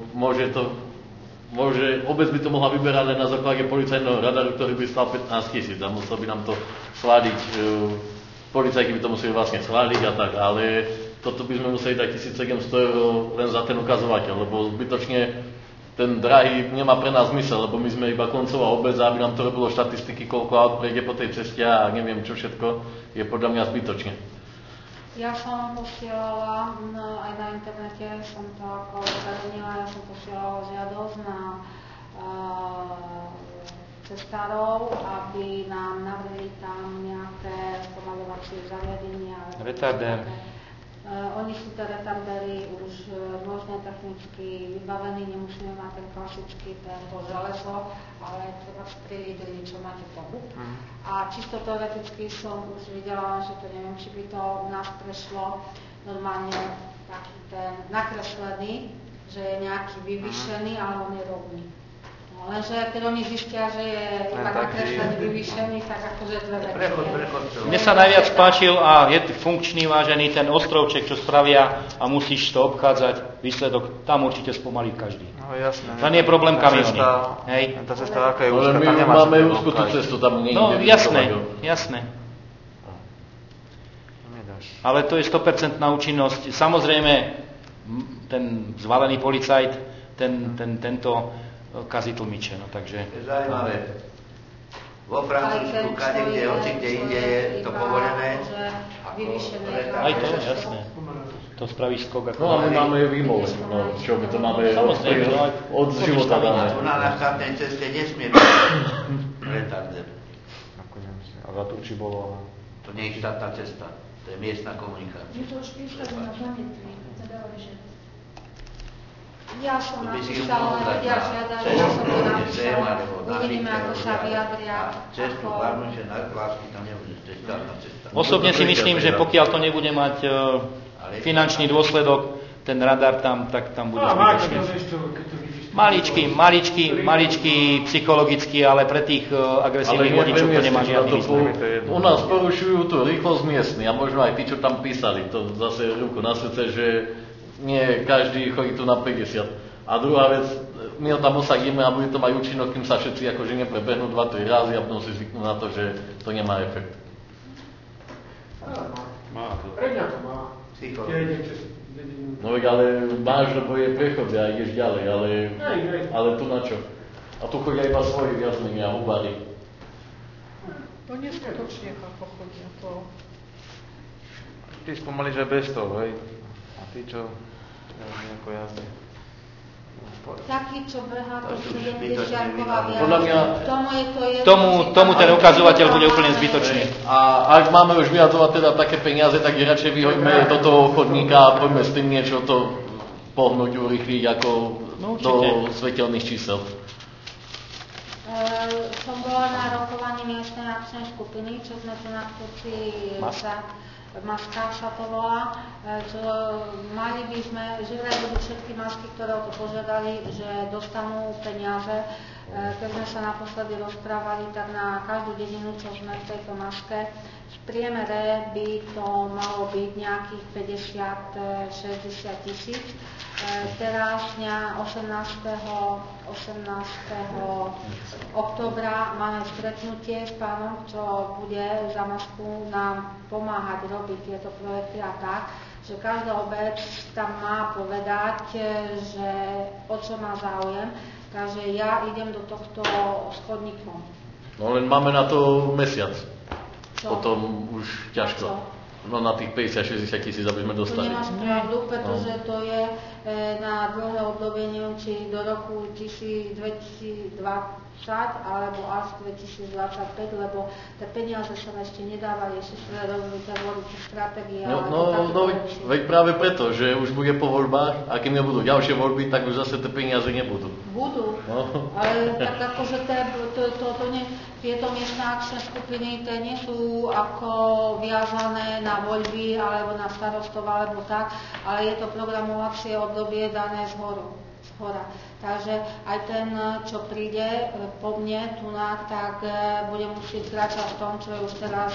obec by to mohla vyberať len na základe policajného radaru, ktorý by stal 15 000 a musel by nám to schváliť, policajti by to museli vlastne schváliť a tak, ale toto by sme museli dať 1700 € len za ten ukazovateľ, lebo zbytočne ten drahý nemá pre nás zmysel, lebo my sme iba koncová obec a aby nám to robilo štatistiky, koľko aut prejde po tej ceste a neviem čo všetko, je podľa mňa zbytočne. Ja som posielala, aj na internete som to ako zverejnila, ja som posielala žiadosť na cestárov, aby nám navrhli tam nejaké spomaľovacie zariadenia. Retardér. Oni sú tie retardéry už možno technicky vybavení, nemusíme mať ten klasický to železo, ale treba prievideli, čo máte tomu. A čisto teoreticky som už videla, že to neviem, či by to u nás prešlo normálne taký ten nakreslený, že je nejaký vyvýšený, ale on je rovný. Lenže keď oni zistia, že je iba nakreslený vyvýšený, tak akože dve veci. Mne sa najviac páčil a je funkčný, vážený, ten ostrovček, čo spravia a musíš to obchádzať, výsledok, tam určite spomalí každý. No jasné. Tam je problém kamióny. Hej. Tá cesta, aká je úzka, tam my máme úzku tú cestu, tam nie no jasné, jasné. Ale to je 100% účinnosť. Samozrejme, ten zvalený policajt, tento kazí tlmiče, no takže... Je zaujímavé. Vo Francúzsku, kde inde je to povolené. Aj to, jasné. To spravíš skok ako... No a my máme výmov, no čo my to máme od života dáme. Tu na štátnej ceste nesmie byť retarder. A za to či bolo... To nie je štátna cesta, to je miestna komunikácia. My to už písali na zamietli, teda že... Ja som napísala, ja žiadala, ja som to napísala, uvidíme, ako sa vyjadria. Cestu Varnuše na Klásky tam nebude, to je štátna cesta. Osobne si myslím, že pokiaľ to nebude mať finančný dôsledok, ten radar tam, tak tam bude zbytočný. Maličký, psychologický, ale pre tých agresívnych vodičov to nemá žiadny význam. U nás porušujú tú rýchlosť miestni a možno aj tí, čo tam písali, to zase ruku na srdce, že nie každý chodí tu na 50. A druhá vec, my ho tam osadíme a bude to mať účinok, kým sa všetci akože neprebehnú 2-3 razy a potom si zvyknú na to, že to nemá efekt. Má to. Pre mňa to má. No ale máš, lebo je prechod a ideš ďalej, ale tu na čo? A tu chodia iba svoji viac menej a hubári. To neskutočne ako chodia to. Ty spomali, že bez toho, hej? A ty čo? Nejako jazdy. Taký, čo behá to 70-ková viac. Tomu ten ukazovateľ bude úplne zbytočný. A ak máme už vyjadzovať teda také peniaze, tak radšej vyhoďme do toho chodníka a poďme s tým niečo to pohnúť, urýchliť ako do svetelných čísel. Som bola na rokovaní miestnej akčnej skupiny, čo sme tu na Kruci Maska sa to volá, čo mali by sme, že budú všetky masky, ktoré o to požiadali, že dostanú peniaze. Keď sme sa naposledy rozprávali, tak na každú dedinu, čo sme v tejto maske, v priemere by to malo byť nejakých 50-60 tisíc. Teraz dňa 18. októbra máme stretnutie s pánom, čo bude za masku nám pomáhať robiť tieto projekty a tak, že každá obec tam má povedať, že o čo má záujem. Takže ja idem do tohto s chodníkom. No len máme na to mesiac. Čo? Potom už ťažko. No na tých 50-60 tisíc, aby sme dostali. To nemáš pravdu, pretože to je na dlhé obdobie, neviem, či do roku 2020 alebo až 2025, lebo tie peniaze sa ešte nedávali, ešte sa robili tie stratégie. No, veď práve preto, že už bude po voľbách a kým nebudú ďalšie voľby, tak už zase tie peniaze nebudú. Budú, ale tak akože tieto miestne akčné skupiny nie sú ako viazané na voľby alebo na starostov alebo tak, ale je to programovacie obdobie dané z hora. Takže aj ten, čo príde po mne tu tak bude musieť kráčať v tom, čo je už teraz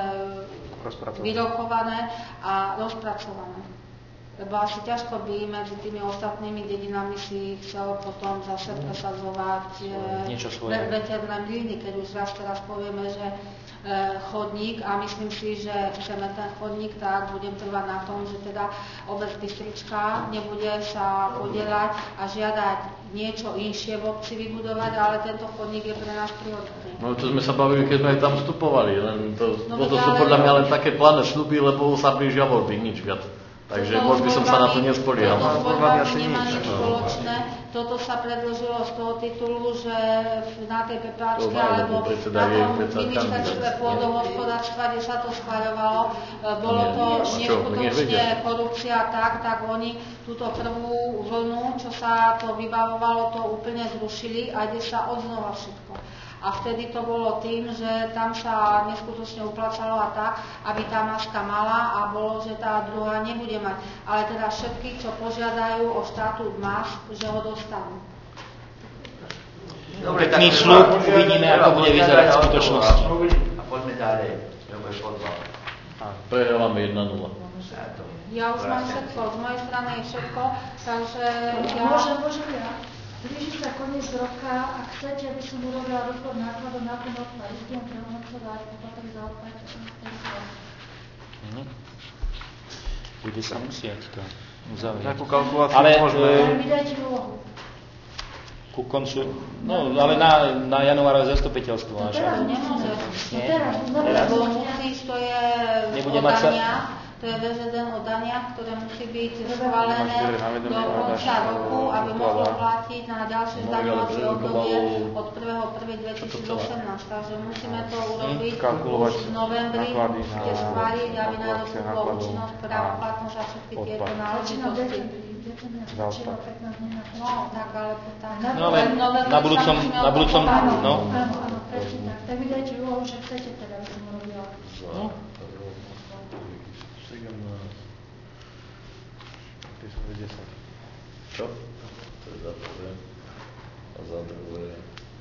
vyrokované a rozpracované. Lebo asi ťažko by medzi tými ostatnými dedinami si chcel potom zase presadzovať veterné mlyny, keď už teraz povieme, že chodník a myslím si, že chceme ten chodník, tak budem trvať na tom, že teda obec Bystrička nebude sa podieľať a žiadať niečo inšie v obci vybudovať, ale tento chodník je pre nás prioritný. No to sme sa bavili, keď sme tam vstupovali, len to sú podľa mňa len také plané sľuby, lebo sa blížia voľby, nič viac. Takže možno by som sa na to nespoliehal. Toto s voľbami nemá nič spoločné. Toto sa predložilo z toho titulu, že na tej prepáčke alebo na tom ministerstve pôdohospodárstva, kde sa to schvaľovalo, bolo to neskutočne korupcia tak oni túto prvú vlnu, čo sa to vybavovalo, to úplne zrušili a ide sa odznova všetko. A vtedy to bolo tým, že tam sa neskutočne uplácalo a tak, aby tá maska mala a bolo, že tá druhá nebude mať. Ale teda všetky, čo požiadajú o štatút mask, že ho dostanú. pekný sľub, uvidíme, ako bude vyzerať v skutočnosti. A poďme ďalej, lebo je fotbal. Prehrávame 1-0. Ja už mám všetko, z mojej strany je všetko, takže ja... Môžem ja. Blíži sa koniec roka, ak chcete, aby som urobila rozpor nákladov na ten odpad, istým prehodnocovať poplatky za odpad, Bude sa musieť to uzavrieť. Takú kalkuláciu ale, môžeme... mi dajte úlohu. Ku koncu, no ale na januárové zastupiteľstvo. No teraz nemôžeš. Teraz. Lebo musíš, to je Nebude o mať daniach, to je VŽDN o daniach, ktoré musí byť schválené do konca roku, aby mohlo platiť na ďalšie zdaňovacie obdobie od 1.1.2018. Takže musíme to urobiť už v novembri, musíte schváliť, aby najlepšiu bolo účinnosť, právoplatnosť a všetky tieto náležitosti. No, tak ale tak. No ale na budúcom, no. Áno, presne tak. Tak mi dajte úlohu, že chcete teda, aby som urobila. No. Čo? To je za prvé. A za druhé.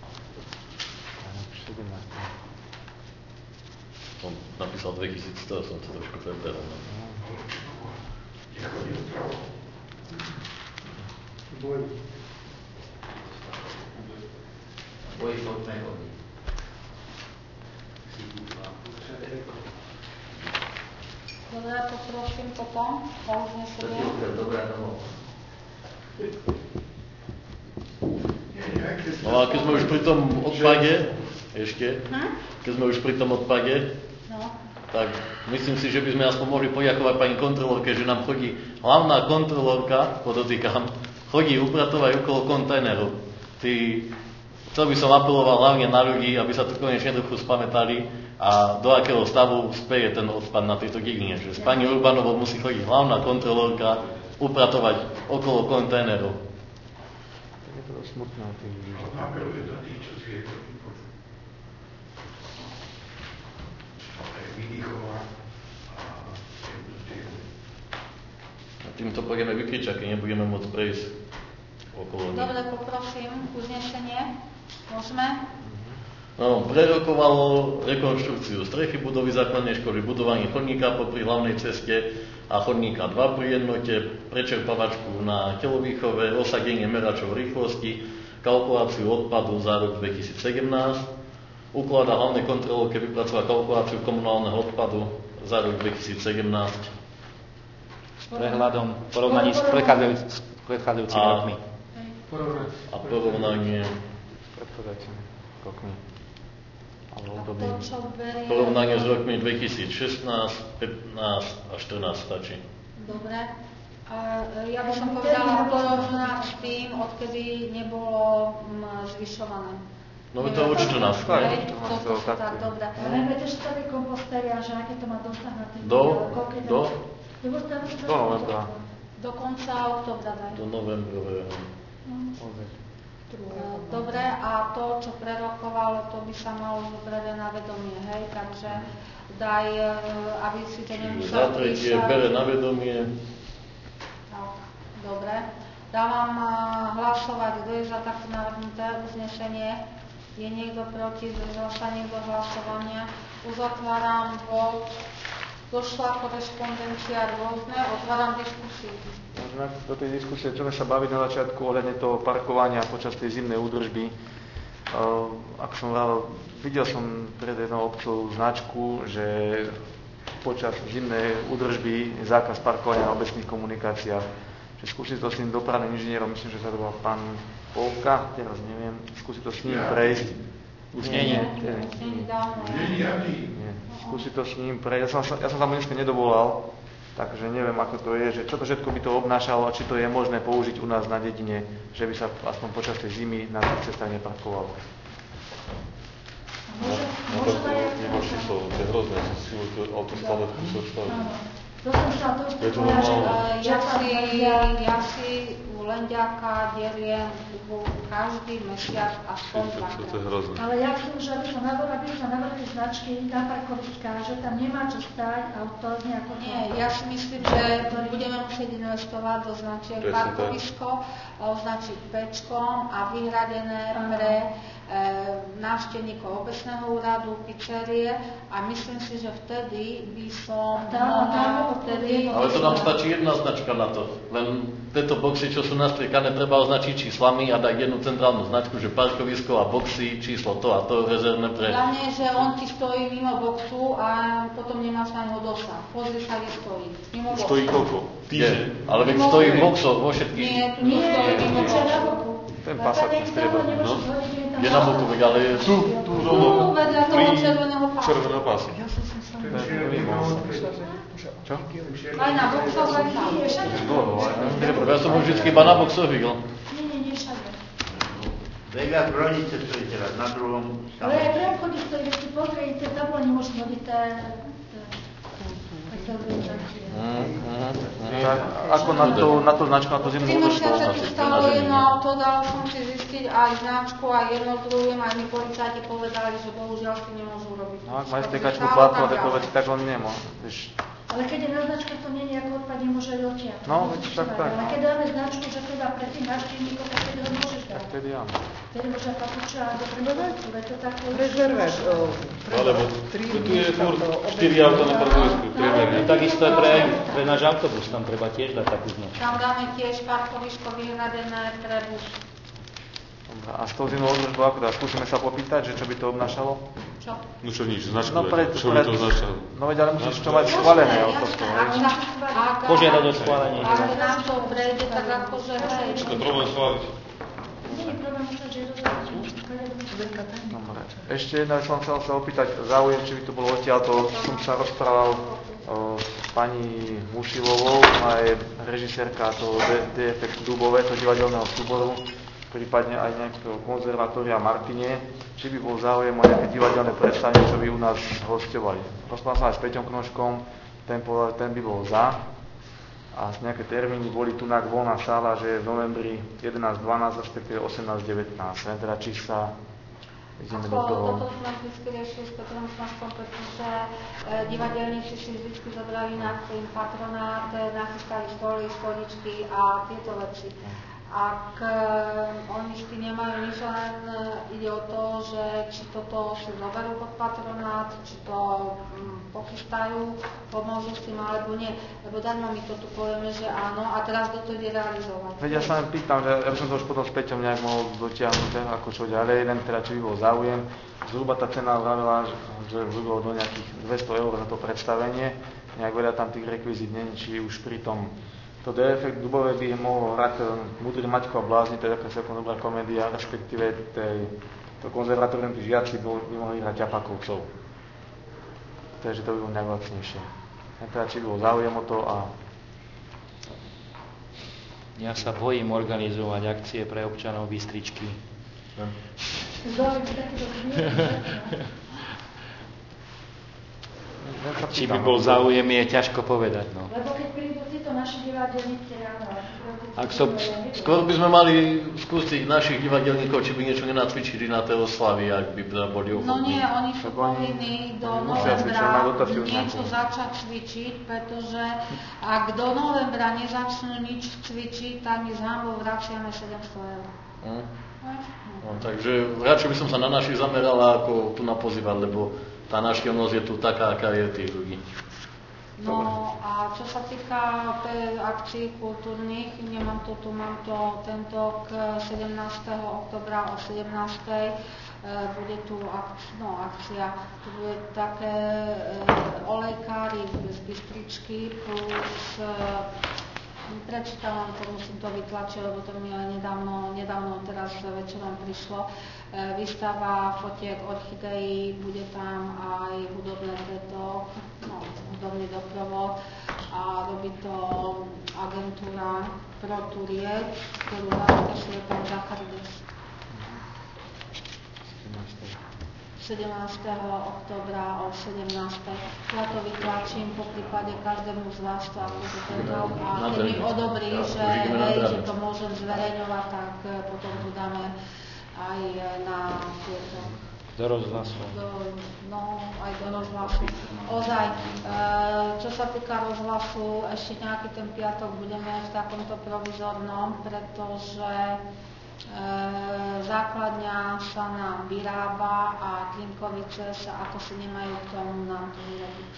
Som napísal 2100, som to trošku preberal. Boj poďme hodí. Dobre, poprosím potom o uznesenie. Dobrá domov. No a keď sme už pri tom odpade, keď sme už pri tom odpade, tak myslím si, že by sme aspoň mohli poďakovať pani kontrolórke, že nám chodí hlavná kontrolórka, podotýkam, chodí upratovať okolo kontajnerov. Chcel by som apeloval hlavne na ľudí, aby sa tu konečne trochu spamätali a do akého stavu speje ten odpad na tejto dedine. Že s pani Urbanovou musí chodiť hlavná kontrolórka upratovať okolo kontajnerov. Tak je to dosť smutné o tých ľudí. Apeluje na tých, čo si je to vypočuť. Ale Vidíchová a Týmto pôjdeme vykričať, keď nebudeme môcť prejsť okolo nich. Dobre, poprosím, uznesenie. Môžeme? No, prerokovalo rekonštrukciu strechy budovy základnej školy, budovanie chodníka popri hlavnej ceste a chodníka 2 pri jednote, prečerpavačku na telovýchove, osadenie meračov rýchlosti, kalkuláciu odpadu za rok 2017, ukladá hlavnej kontrolórke vypracovať kalkuláciu komunálneho odpadu za rok 2017. S prehľadom porovnaní s predchádzajúcimi rokmi. A porovnanie rokmi. Porovnanie s rokmi 2016, 15 a 14 stačí. Dobre. Ja by som povedala porovnať s tým, odkedy nebolo zvyšované. No to je od 14. Tak, dobre. Neviete, že sa tie kompostéry a že aké to má dosah na tým? Do novembra. Do konca oktobra, daj. Do novembrového. Dobre, a to, čo prerokovalo, to by sa malo zobrať na vedomie, hej? Takže daj, aby si to nemusel Za tretie, bere na vedomie. Dobre. Dávam hlasovať, kto je za takto navrhnuté uznesenie. Je niekto proti, zdržal sa niekto hlasovania. Uzatváram bod. Došla korešpondencia rôzne, otváram diskusiu. Možno do tej diskusie chceme sa baviť na začiatku ohľadne toho parkovania počas tej zimnej údržby. Ako som hovoril, videl som pred jednou obcou značku, že počas zimnej údržby je zákaz parkovania na obecných komunikáciách. Skúsiť to s tým dopravným inžinierom, myslím, že sa to bola pán Polka, teraz neviem, skúsiť to s ním prejsť. Už nie. Skúsiť to s ním prejsť. Ja som tam dneska nedovolal, takže neviem, ako to je, že čo to všetko by to obnášalo a či to je možné použiť u nás na dedine, že by sa aspoň počas tej zimy na tých cestách neparkovalo. Nemáš to, to je hrozné, si auto stále kúsok stále. To som sa to už povedala, že ja si lenďaka deliem každý mesiac aspoň dvakrát. To je hrozné. Ale ja chcem, že aby sa navrhli značky na parkoviská, že tam nemá čo stáť auto nejako... Nie, ja si myslím, že budeme musieť investovať do značiek parkovisko, označiť pečkom a vyhradené pre návštevníkov obecného úradu, pizzerie a myslím si, že vtedy by som mohla Ale to nám stačí jedna značka na to. Len tieto boxy, čo sú nastriekané, treba označiť číslami a dať jednu centrálnu značku, že parkovisko a boxy, číslo to a to rezervné pre... Hlavne, že on ti stojí mimo boxu a potom nemáš na neho dosah. Pozri sa, kde stojí. Mimo boxu. Stojí koľko? Týždeň. Ale veď stojí v boxoch vo všetkých. Nie, tu stojí mimo boxu. Ten pasák streba. Je na boku, ale tu rovno. Vedľa toho červeného pásu. Červeného pásu. Čo? Aj na boxoch, aj tam. Ja som ho vždycky iba na boxoch videl. Nie, všade. Vedľa bronice stojí teraz, na druhom Ale aj pre obchody stojí, keď si pozriete, tam oni môžu robiť Ako na tú značku, na tú zimnú 3 mesiace tu stalo jedno auto, dal som si zistiť aj značku, aj jedno druhujem, aj mi policajti povedali, že bohužiaľ si nemôžu robiť. No ak majú stekačku plátku a takové veci, tak on nemôže. Ale keď je na značka, to nie je ako odpad, nemôže odtiaľ. No, tak. Ale keď dáme značku, že teda pre tých návštevníkov, tak keď ho môžeš dať. Vtedy áno. Vtedy môže papuča a doprevodajcu, veď to tak... Rezerveš. Alebo tu je furt 4 auta na parkovisku. Takisto aj pre náš autobus, tam treba tiež dať takú značku. Tam dáme tiež parkovisko vyhradené pre bus. A s tou zimnou održbou ako dá? Skúsime sa popýtať, že čo by to obnášalo? Čo? No čo nič, značku No čo by to značalo? No veď ale musíš to mať schválené auto z toho. Požiadať o schválenie. Ak nám to prejde, tak akože hej. To je problém schváliť. Nie je problém, že je Dobre. Ešte jedna som chcel sa opýtať, záujem, či by to bolo odtiaľto, som sa rozprával s pani Mušilovou, ona je režisérka toho DFX Dubové, toho divadelného súboru, prípadne aj nejakého konzervatória Martine, či by bol záujem o nejaké divadelné predstavenie, čo by u nás hosťovali. Rozprával som aj s Peťom Knožkom, ten by bol za. A nejaké termíny boli tu voľná sála, že v novembri 11.12, respektíve 18.19. Teda či sa ideme do toho... Toto sme vždy riešili s Petrom Knožkom, pretože divadelníci si vždy zobrali na tým patronát, nachystali stoly, stoličky a tieto veci. Ak oni s tým nemajú nič, len ide o to, že či toto si zoberú pod patronát, či to pochystajú, pomôžu s tým alebo nie. Lebo darmo my to tu povieme, že áno a teraz kto to ide realizovať. Veď ja sa len pýtam, že ja by som to už potom s Peťom nejak mohol dotiahnuť, ako čo ďalej, len teda či by bol záujem. Zhruba tá cena vravila, že zhruba do nejakých 200 eur za to predstavenie. Nejak veľa tam tých rekvizít není, či už pri tom to DFX Dubové by mohol hrať Múdry Maťko a blázni, to je taká celkom dobrá komédia, respektíve to konzervatórium, tí žiaci by mohli hrať ťapakovcov. Takže to by bolo nejak lacnejšie. Teda či by bol záujem o to a... Ja sa bojím organizovať akcie pre občanov Bystričky. Či by bol záujem, je ťažko povedať. No. Lebo keď prídu títo naši divadelníci, áno. Skôr by sme mali skúsiť našich divadelníkov, či by niečo nenacvičili na tej oslavy, ak by boli ochotní. No nie, oni sú povinní do novembra niečo začať cvičiť, pretože ak do novembra nezačnú nič cvičiť, tak my z hanbou vraciame 700 eur. No, takže radšej by som sa na našich zamerala, ako tu napozývať, lebo tá návštevnosť je tu taká, aká je tých ľudí. No a čo sa týka akcií kultúrnych, nemám to tu, mám to tento k 17. oktobra o 17. Bude tu akcia, tu bude také olejkári z Bystričky plus prečítam vám to, musím to vytlačiť, lebo to mi nedávno teraz večerom prišlo. Výstava fotiek orchideí, bude tam aj hudobné hudobný doprovod a robí to agentúra ProTuriec, ktorú zastrešuje pán Zacharides. 17. októbra o 17. Ja to vytlačím po prípade každému z vás to akože tento a keď mi odobrí, že to môžem zverejňovať, tak potom to dáme aj na tieto... Do rozhlasu. Aj do rozhlasu. Ozaj, čo sa týka rozhlasu, ešte nejaký ten piatok budeme v takomto provizornom, pretože základňa sa nám vyrába a Klinkovice sa ako si nemajú k tomu nám to vyrobiť.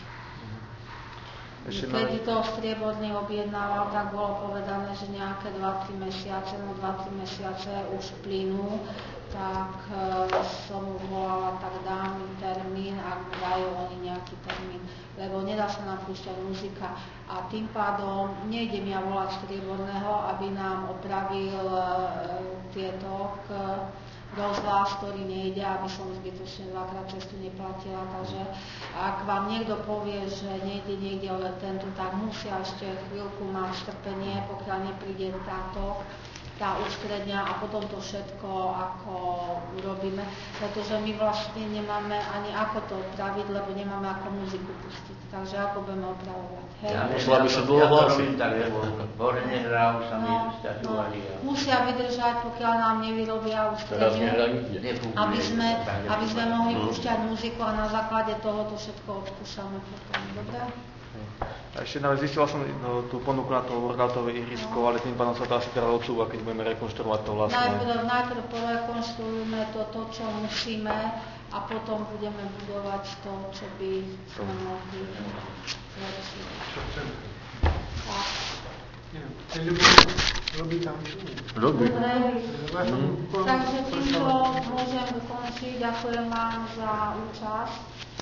Keď to Strieborný objednával, tak bolo povedané, že nejaké 2-3 mesiace, 2-3 mesiace už plynú, tak som už volala, tak dám im termín, ak mi dajú oni nejaký termín, lebo nedá sa nám púšťať muzika. A tým pádom nejdem ja volať Strieborného, aby nám opravil tieto rozhlas, ktorý nejde, aby som zbytočne dvakrát cestu neplatila. Takže ak vám niekto povie, že nejde niekde ale tento, tak musia ešte chvíľku mať strpenie, pokiaľ nepríde tá ústredňa a potom to všetko ako urobíme, pretože my vlastne nemáme ani ako to opraviť, lebo nemáme ako muziku pustiť. Takže ako budeme opravovať. Hej? Musela by sa dlho hlásiť. Musia vydržať, pokiaľ nám nevyrobia ústredňu, aby sme mohli púšťať muziku a na základe toho to všetko odskúšame potom. Dobre? A ešte zistila som tú ponuku na to workoutové ihrisko, ale tým pádom sa to asi teda odsúva, keď budeme rekonštruovať to vlastne. Najprv porekonštruujeme to, čo musíme a potom budeme budovať to, čo by sme mohli zlepšiť. Takže týmto môžem ukončiť. Ďakujem vám za účasť.